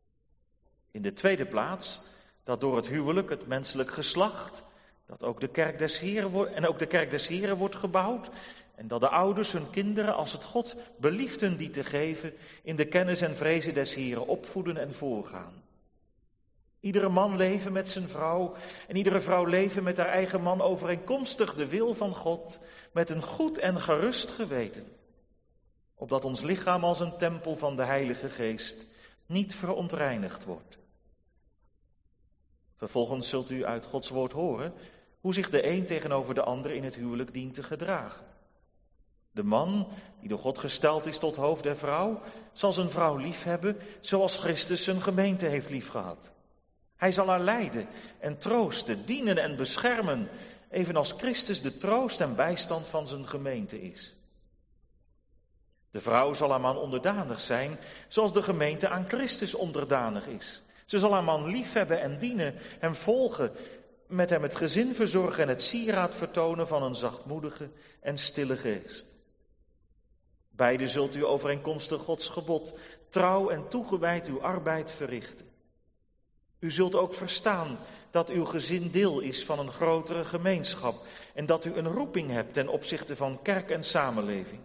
In de tweede plaats dat door het huwelijk het menselijk geslacht, dat ook de kerk des Heren wordt gebouwd en dat de ouders hun kinderen, als het God belieft hun die te geven, in de kennis en vrezen des Heren opvoeden en voorgaan. Iedere man leven met zijn vrouw en iedere vrouw leven met haar eigen man overeenkomstig de wil van God, met een goed en gerust geweten. Opdat ons lichaam als een tempel van de Heilige Geest niet verontreinigd wordt. Vervolgens zult u uit Gods woord horen hoe zich de een tegenover de ander in het huwelijk dient te gedragen. De man, die door God gesteld is tot hoofd der vrouw, zal zijn vrouw liefhebben zoals Christus zijn gemeente heeft liefgehad. Hij zal haar leiden en troosten, dienen en beschermen, evenals Christus de troost en bijstand van zijn gemeente is. De vrouw zal haar man onderdanig zijn, zoals de gemeente aan Christus onderdanig is. Ze zal haar man liefhebben en dienen, hem volgen, met hem het gezin verzorgen en het sieraad vertonen van een zachtmoedige en stille geest. Beide zult u overeenkomstig Gods gebod trouw en toegewijd uw arbeid verrichten. U zult ook verstaan dat uw gezin deel is van een grotere gemeenschap en dat u een roeping hebt ten opzichte van kerk en samenleving.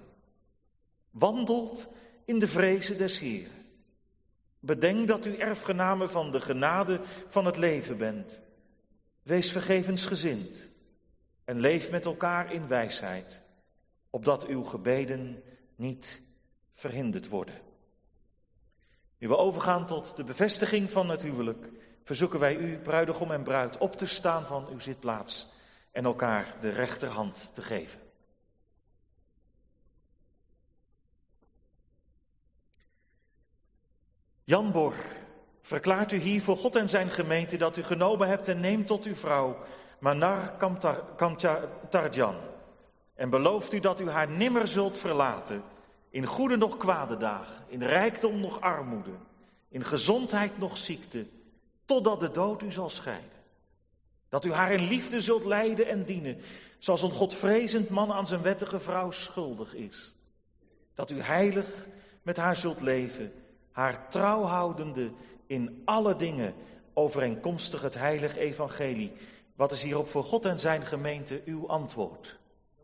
Wandelt in de vreze des Heren. Bedenk dat u erfgenamen van de genade van het leven bent. Wees vergevensgezind en leef met elkaar in wijsheid, opdat uw gebeden niet verhinderd worden. Nu we overgaan tot de bevestiging van het huwelijk, verzoeken wij u, bruidegom en bruid, op te staan van uw zitplaats en elkaar de rechterhand te geven. Jan Bor, verklaart u hier voor God en zijn gemeente dat u genomen hebt en neemt tot uw vrouw, Manar Kamtarjan, en belooft u dat u haar nimmer zult verlaten, in goede noch kwade dagen, in rijkdom noch armoede, in gezondheid noch ziekte, totdat de dood u zal scheiden. Dat u haar in liefde zult leiden en dienen, zoals een godvrezend man aan zijn wettige vrouw schuldig is. Dat u heilig met haar zult leven, haar trouw houdende in alle dingen overeenkomstig het heilig evangelie. Wat is hierop voor God en zijn gemeente uw antwoord?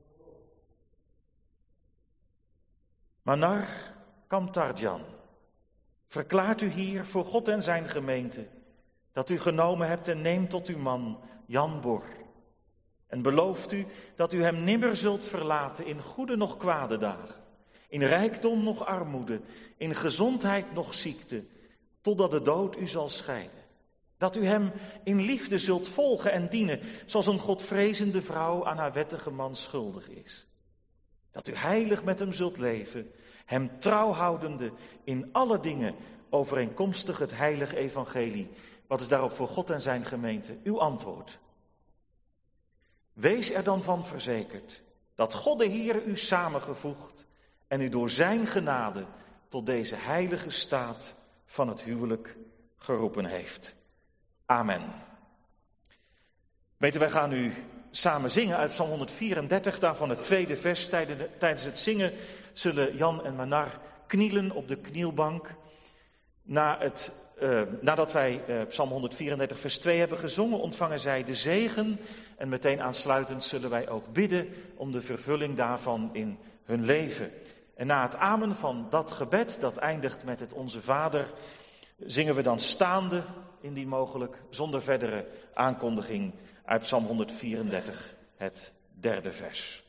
Manar Kamtarjan, verklaart u hier voor God en zijn gemeente dat u genomen hebt en neemt tot uw man Jan Bor. En belooft u dat u hem nimmer zult verlaten in goede noch kwade dagen, in rijkdom noch armoede, in gezondheid noch ziekte, totdat de dood u zal scheiden. Dat u hem in liefde zult volgen en dienen, zoals een godvrezende vrouw aan haar wettige man schuldig is. Dat u heilig met hem zult leven, hem trouw houdende in alle dingen overeenkomstig het heilige evangelie. Wat is daarop voor God en zijn gemeente uw antwoord? Wees er dan van verzekerd dat God de Heer u samengevoegd en u door zijn genade tot deze heilige staat van het huwelijk geroepen heeft. Amen. Weten, wij gaan nu samen zingen uit Psalm 134, daarvan het tweede vers. Tijdens het zingen zullen Jan en Manar knielen op de knielbank. Nadat wij Psalm 134 vers 2 hebben gezongen, ontvangen zij de zegen. En meteen aansluitend zullen wij ook bidden om de vervulling daarvan in hun leven. En na het amen van dat gebed, dat eindigt met het Onze Vader, zingen we dan staande, indien mogelijk, zonder verdere aankondiging uit Psalm 134, het derde vers.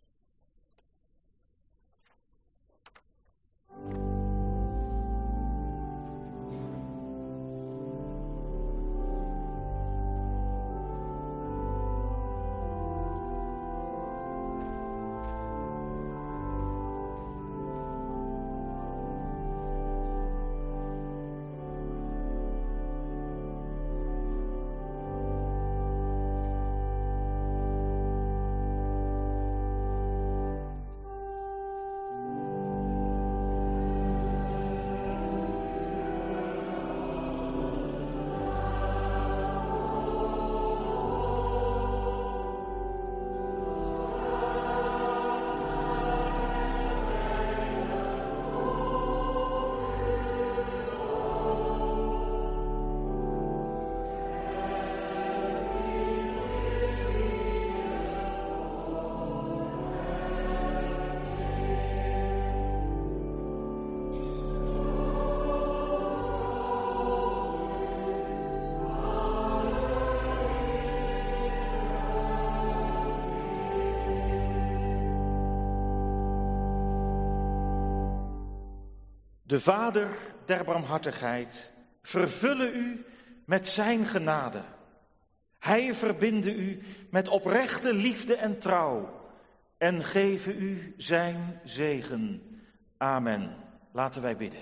De Vader der barmhartigheid vervulle u met zijn genade. Hij verbinde u met oprechte liefde en trouw en geven u zijn zegen. Amen. Laten wij bidden.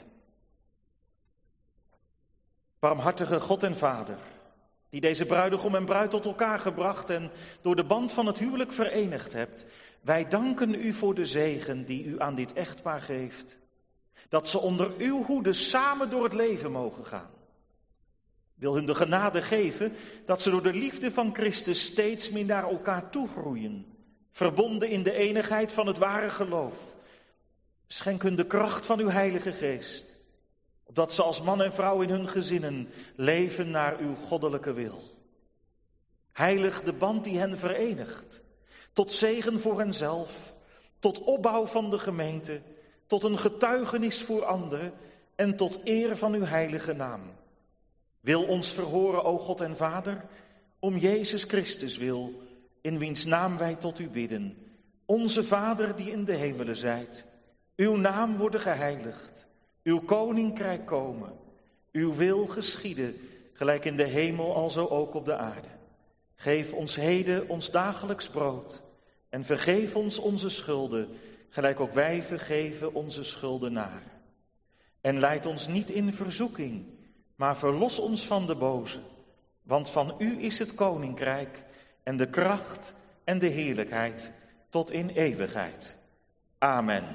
Barmhartige God en Vader, die deze bruidegom en bruid tot elkaar gebracht en door de band van het huwelijk verenigd hebt, wij danken u voor de zegen die u aan dit echtpaar geeft. Dat ze onder uw hoede samen door het leven mogen gaan. Wil hun de genade geven dat ze door de liefde van Christus steeds meer naar elkaar toegroeien. Verbonden in de enigheid van het ware geloof. Schenk hun de kracht van uw Heilige Geest. Opdat ze als man en vrouw in hun gezinnen leven naar uw goddelijke wil. Heilig de band die hen verenigt. Tot zegen voor henzelf. Tot opbouw van de gemeente. Tot een getuigenis voor anderen en tot eer van uw heilige naam. Wil ons verhoren, o God en Vader, om Jezus Christus wil, in wiens naam wij tot u bidden. Onze Vader die in de hemelen zijt, uw naam worden geheiligd, uw koninkrijk komen, uw wil geschieden, gelijk in de hemel alzo ook op de aarde. Geef ons heden ons dagelijks brood en vergeef ons onze schulden, gelijk ook wij vergeven onze schuldenaren. En leid ons niet in verzoeking, maar verlos ons van de boze. Want van u is het koninkrijk en de kracht en de heerlijkheid tot in eeuwigheid. Amen.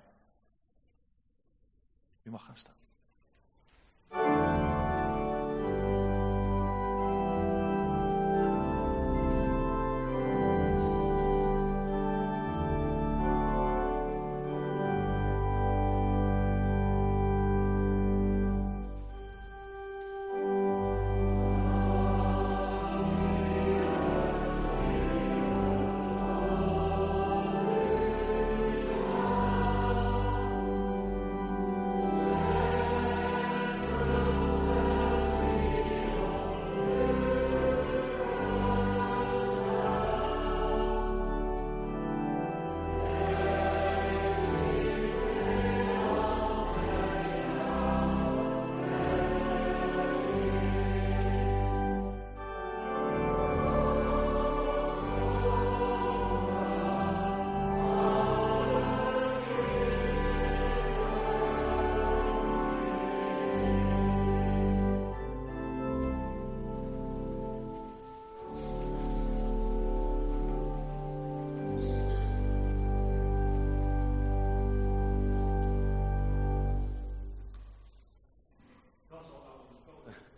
U mag gaan staan.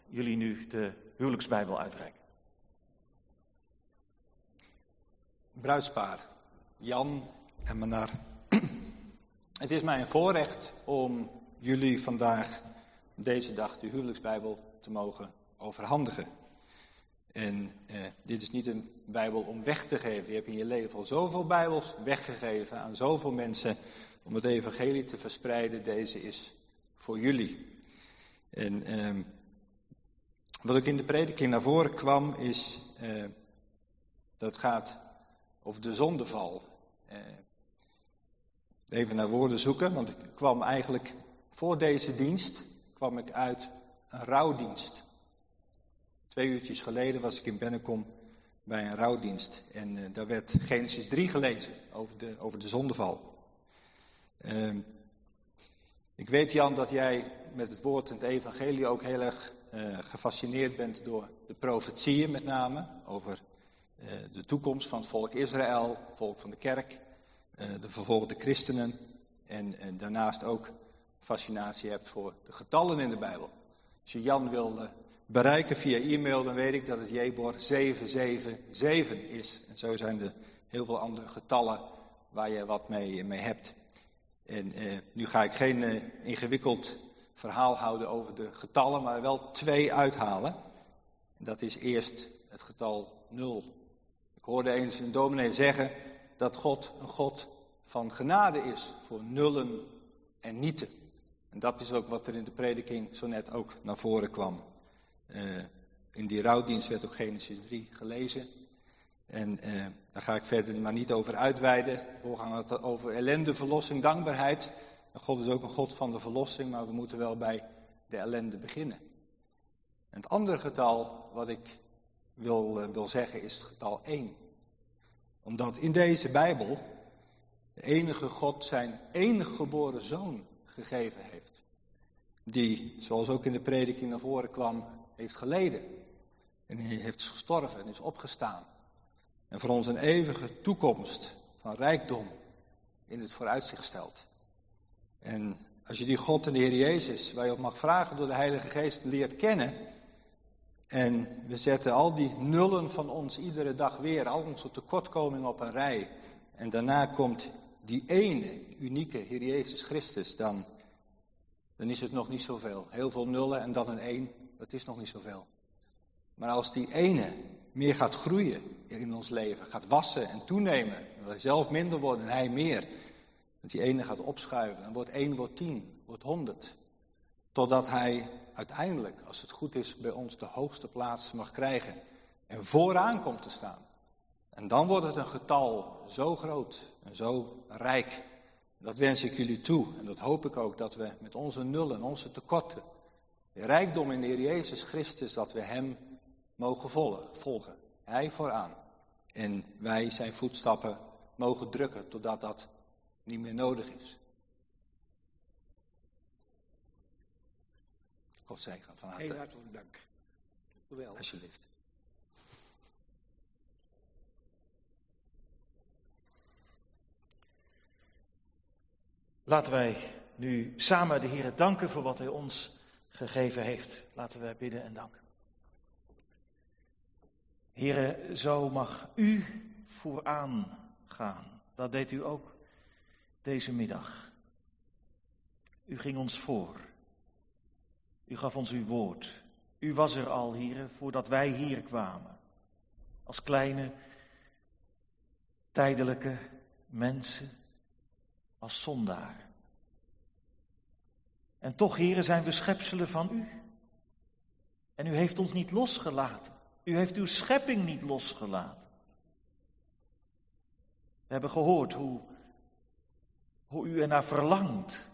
jullie nu de huwelijksbijbel uitreiken. Bruidspaar, Jan en Manar. Het is mij een voorrecht om jullie vandaag, deze dag, de huwelijksbijbel te mogen overhandigen. En dit is niet een bijbel om weg te geven. Je hebt in je leven al zoveel bijbels weggegeven aan zoveel mensen om het evangelie te verspreiden. Deze is voor jullie. En wat ook in de prediking naar voren kwam is, dat gaat over de zondeval. Even naar woorden zoeken, want ik kwam eigenlijk voor deze dienst, kwam ik uit een rouwdienst. 2 uurtjes geleden was ik in Bennekom bij een rouwdienst. En daar werd Genesis 3 gelezen over de zondeval. Ik weet, Jan, dat jij met het woord en het evangelie ook heel erg gefascineerd bent door de profetieën met name. Over de toekomst van het volk Israël, het volk van de kerk, de vervolgde christenen. En daarnaast ook fascinatie hebt voor de getallen in de Bijbel. Als je Jan wil bereiken via e-mail, dan weet ik dat het Jebor 777 is. En zo zijn er heel veel andere getallen waar je wat mee hebt. En nu ga ik geen ingewikkeld verhaal houden over de getallen, maar wel 2 uithalen. Dat is eerst het getal 0. Ik hoorde eens een dominee zeggen dat God een God van genade is voor nullen en nieten. En dat is ook wat er in de prediking zo net ook naar voren kwam. In die rouwdienst werd ook Genesis 3 gelezen. En daar ga ik verder maar niet over uitweiden. We gaan het over ellende, verlossing, dankbaarheid. En God is ook een God van de verlossing, maar we moeten wel bij de ellende beginnen. En het andere getal wat ik wil zeggen is het getal 1. Omdat in deze Bijbel de enige God zijn enige geboren zoon gegeven heeft. Die, zoals ook in de prediking naar voren kwam, heeft geleden. En hij heeft gestorven en is opgestaan. En voor ons een eeuwige toekomst van rijkdom in het vooruitzicht stelt. En als je die God en de Heer Jezus, waar je op mag vragen door de Heilige Geest, leert kennen. En we zetten al die nullen van ons iedere dag weer, al onze tekortkomingen op een rij. En daarna komt die ene, unieke Heer Jezus Christus, dan is het nog niet zoveel. Heel veel nullen en dan een 1, dat is nog niet zoveel. Maar als die ene meer gaat groeien in ons leven, gaat wassen en toenemen, dat wij zelf minder worden en hij meer, dat die ene gaat opschuiven, dan wordt 1, wordt 10, wordt 100. Totdat hij uiteindelijk, als het goed is, bij ons de hoogste plaats mag krijgen en vooraan komt te staan. En dan wordt het een getal zo groot en zo rijk. Dat wens ik jullie toe en dat hoop ik ook, dat we met onze nullen, onze tekorten, de rijkdom in de Heer Jezus Christus, dat we hem mogen volgen. Hij vooraan. En wij zijn voetstappen mogen drukken totdat dat niet meer nodig is. God zegen van harte. Heel hartelijk dank. Geweldig. Alsjeblieft. Laten wij nu samen de Heer danken voor wat hij ons gegeven heeft. Laten wij bidden en danken. Heere, zo mag u vooraan gaan. Dat deed u ook deze middag. U ging ons voor. U gaf ons uw woord. U was er al, Heere, voordat wij hier kwamen. Als kleine, tijdelijke mensen, als zondaar. En toch, Heere, zijn we schepselen van u. En u heeft ons niet losgelaten. U heeft uw schepping niet losgelaten. We hebben gehoord hoe u ernaar verlangt.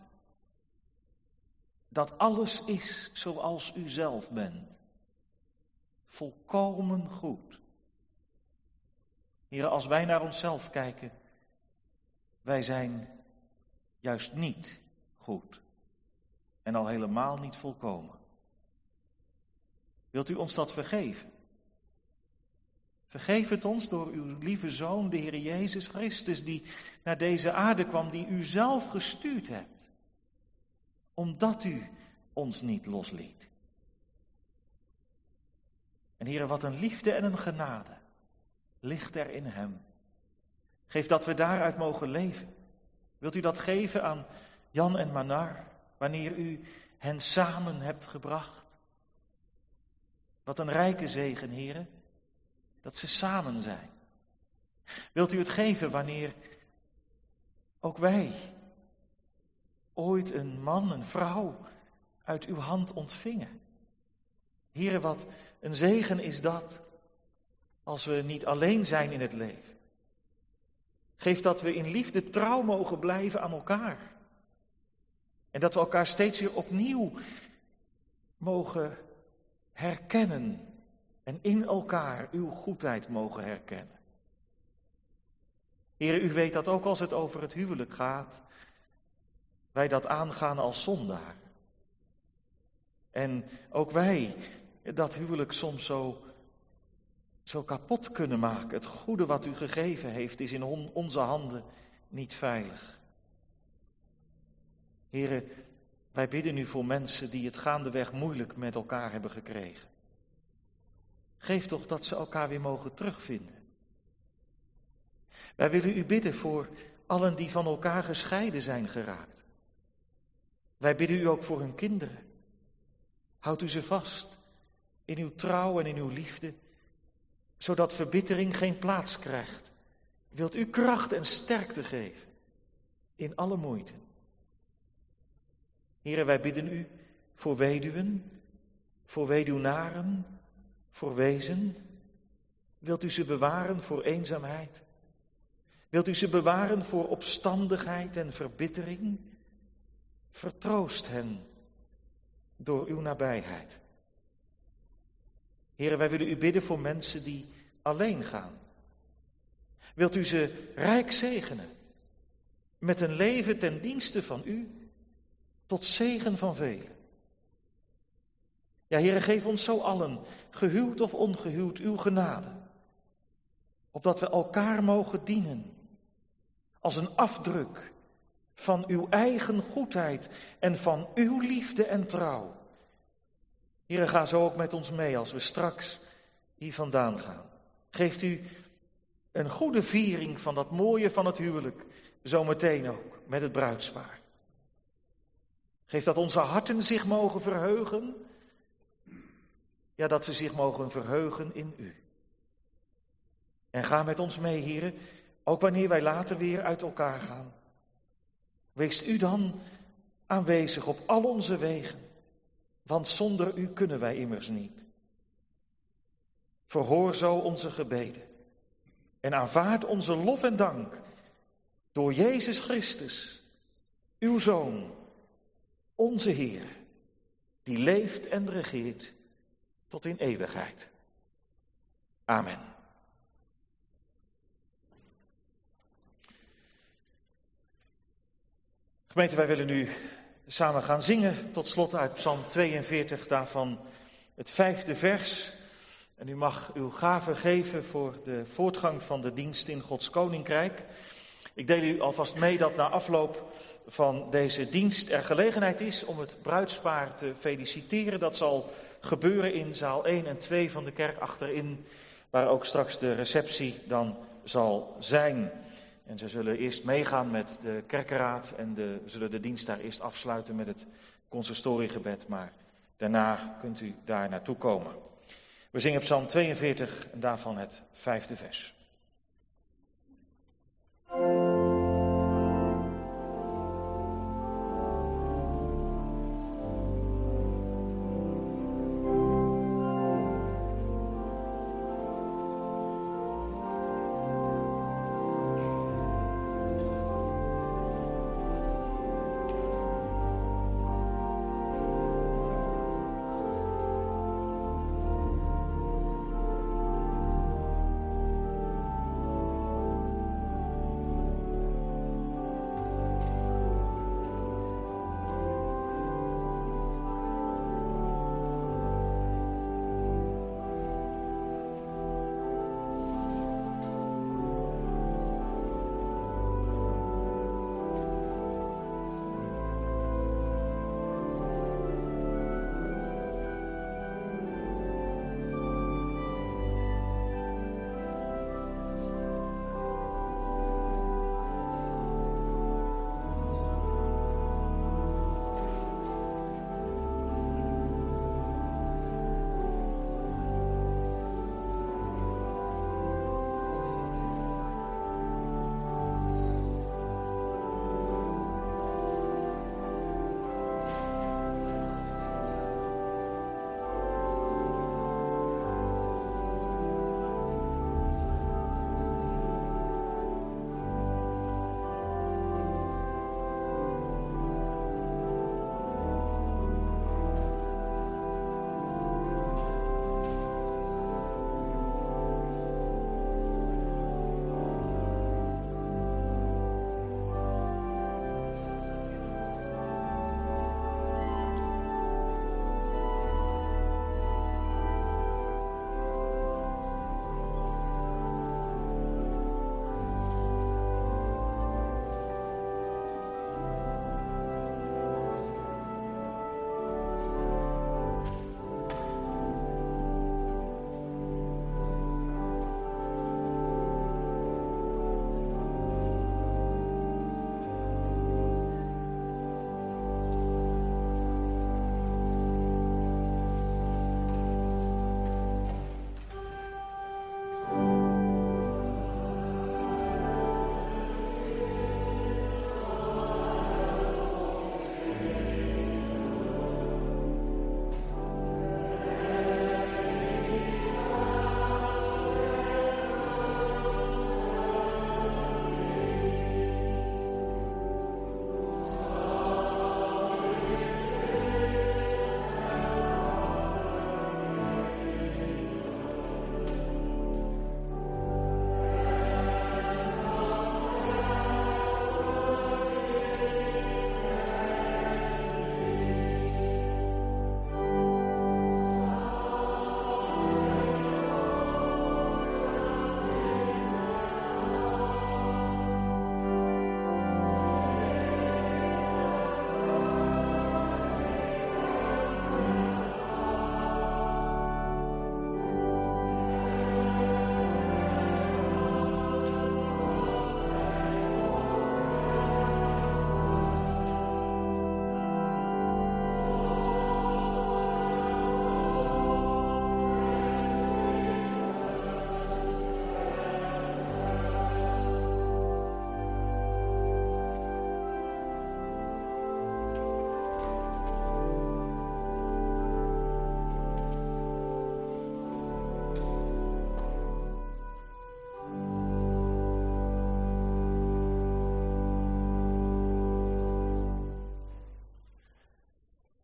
Dat alles is zoals u zelf bent. Volkomen goed. Heere, als wij naar onszelf kijken, wij zijn juist niet goed. En al helemaal niet volkomen. Wilt u ons dat vergeven? Vergeef het ons door uw lieve Zoon, de Heer Jezus Christus, die naar deze aarde kwam, die u zelf gestuurd hebt. Omdat u ons niet losliet. En Heere, wat een liefde en een genade ligt er in hem. Geef dat we daaruit mogen leven. Wilt u dat geven aan Jan en Manar, wanneer u hen samen hebt gebracht? Wat een rijke zegen, Heere, dat ze samen zijn. Wilt u het geven wanneer ook wij ooit een man, een vrouw uit uw hand ontvingen? Heere, wat een zegen is dat, als we niet alleen zijn in het leven. Geef dat we in liefde trouw mogen blijven aan elkaar. En dat we elkaar steeds weer opnieuw mogen herkennen en in elkaar uw goedheid mogen herkennen. Heere, u weet dat ook als het over het huwelijk gaat, wij dat aangaan als zondaar. En ook wij dat huwelijk soms zo kapot kunnen maken. Het goede wat u gegeven heeft is in onze handen niet veilig. Heere, wij bidden u voor mensen die het gaandeweg moeilijk met elkaar hebben gekregen. Geef toch dat ze elkaar weer mogen terugvinden. Wij willen u bidden voor allen die van elkaar gescheiden zijn geraakt. Wij bidden u ook voor hun kinderen. Houd u ze vast in uw trouw en in uw liefde, zodat verbittering geen plaats krijgt. Wilt u kracht en sterkte geven in alle moeite. Heere, wij bidden u voor weduwen, voor weduwnaren, voor wezen. Wilt u ze bewaren voor eenzaamheid? Wilt u ze bewaren voor opstandigheid en verbittering? Vertroost hen door uw nabijheid. Heere, wij willen u bidden voor mensen die alleen gaan. Wilt u ze rijk zegenen met een leven ten dienste van u, tot zegen van velen. Ja, Heere, geef ons zo allen, gehuwd of ongehuwd, uw genade, opdat we elkaar mogen dienen als een afdruk van uw eigen goedheid en van uw liefde en trouw. Heere, ga zo ook met ons mee als we straks hier vandaan gaan. Geeft u een goede viering van dat mooie van het huwelijk, zometeen ook met het bruidspaar. Geef dat onze harten zich mogen verheugen, ja, dat ze zich mogen verheugen in u. En ga met ons mee, Heere, ook wanneer wij later weer uit elkaar gaan. Wees u dan aanwezig op al onze wegen, want zonder u kunnen wij immers niet. Verhoor zo onze gebeden en aanvaard onze lof en dank door Jezus Christus, uw Zoon, onze Heer, die leeft en regeert tot in eeuwigheid. Amen. Gemeente, wij willen nu samen gaan zingen, tot slot uit Psalm 42, daarvan het 5e vers. En u mag uw gave geven voor de voortgang van de dienst in Gods Koninkrijk. Ik deel u alvast mee dat na afloop van deze dienst er gelegenheid is om het bruidspaar te feliciteren. Dat zal gebeuren in zaal 1 en 2 van de kerk achterin, waar ook straks de receptie dan zal zijn. En ze zullen eerst meegaan met de kerkenraad en zullen de dienst daar eerst afsluiten met het consistoriegebed, maar daarna kunt u daar naartoe komen. We zingen Psalm 42 en daarvan het 5e vers.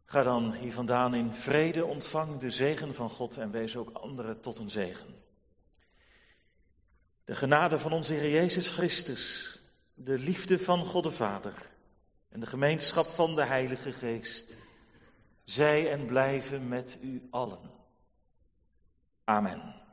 Ga dan hier vandaan in vrede, ontvang de zegen van God en wees ook anderen tot een zegen. De genade van onze Heer Jezus Christus, de liefde van God de Vader en de gemeenschap van de Heilige Geest, zij en blijven met u allen. Amen.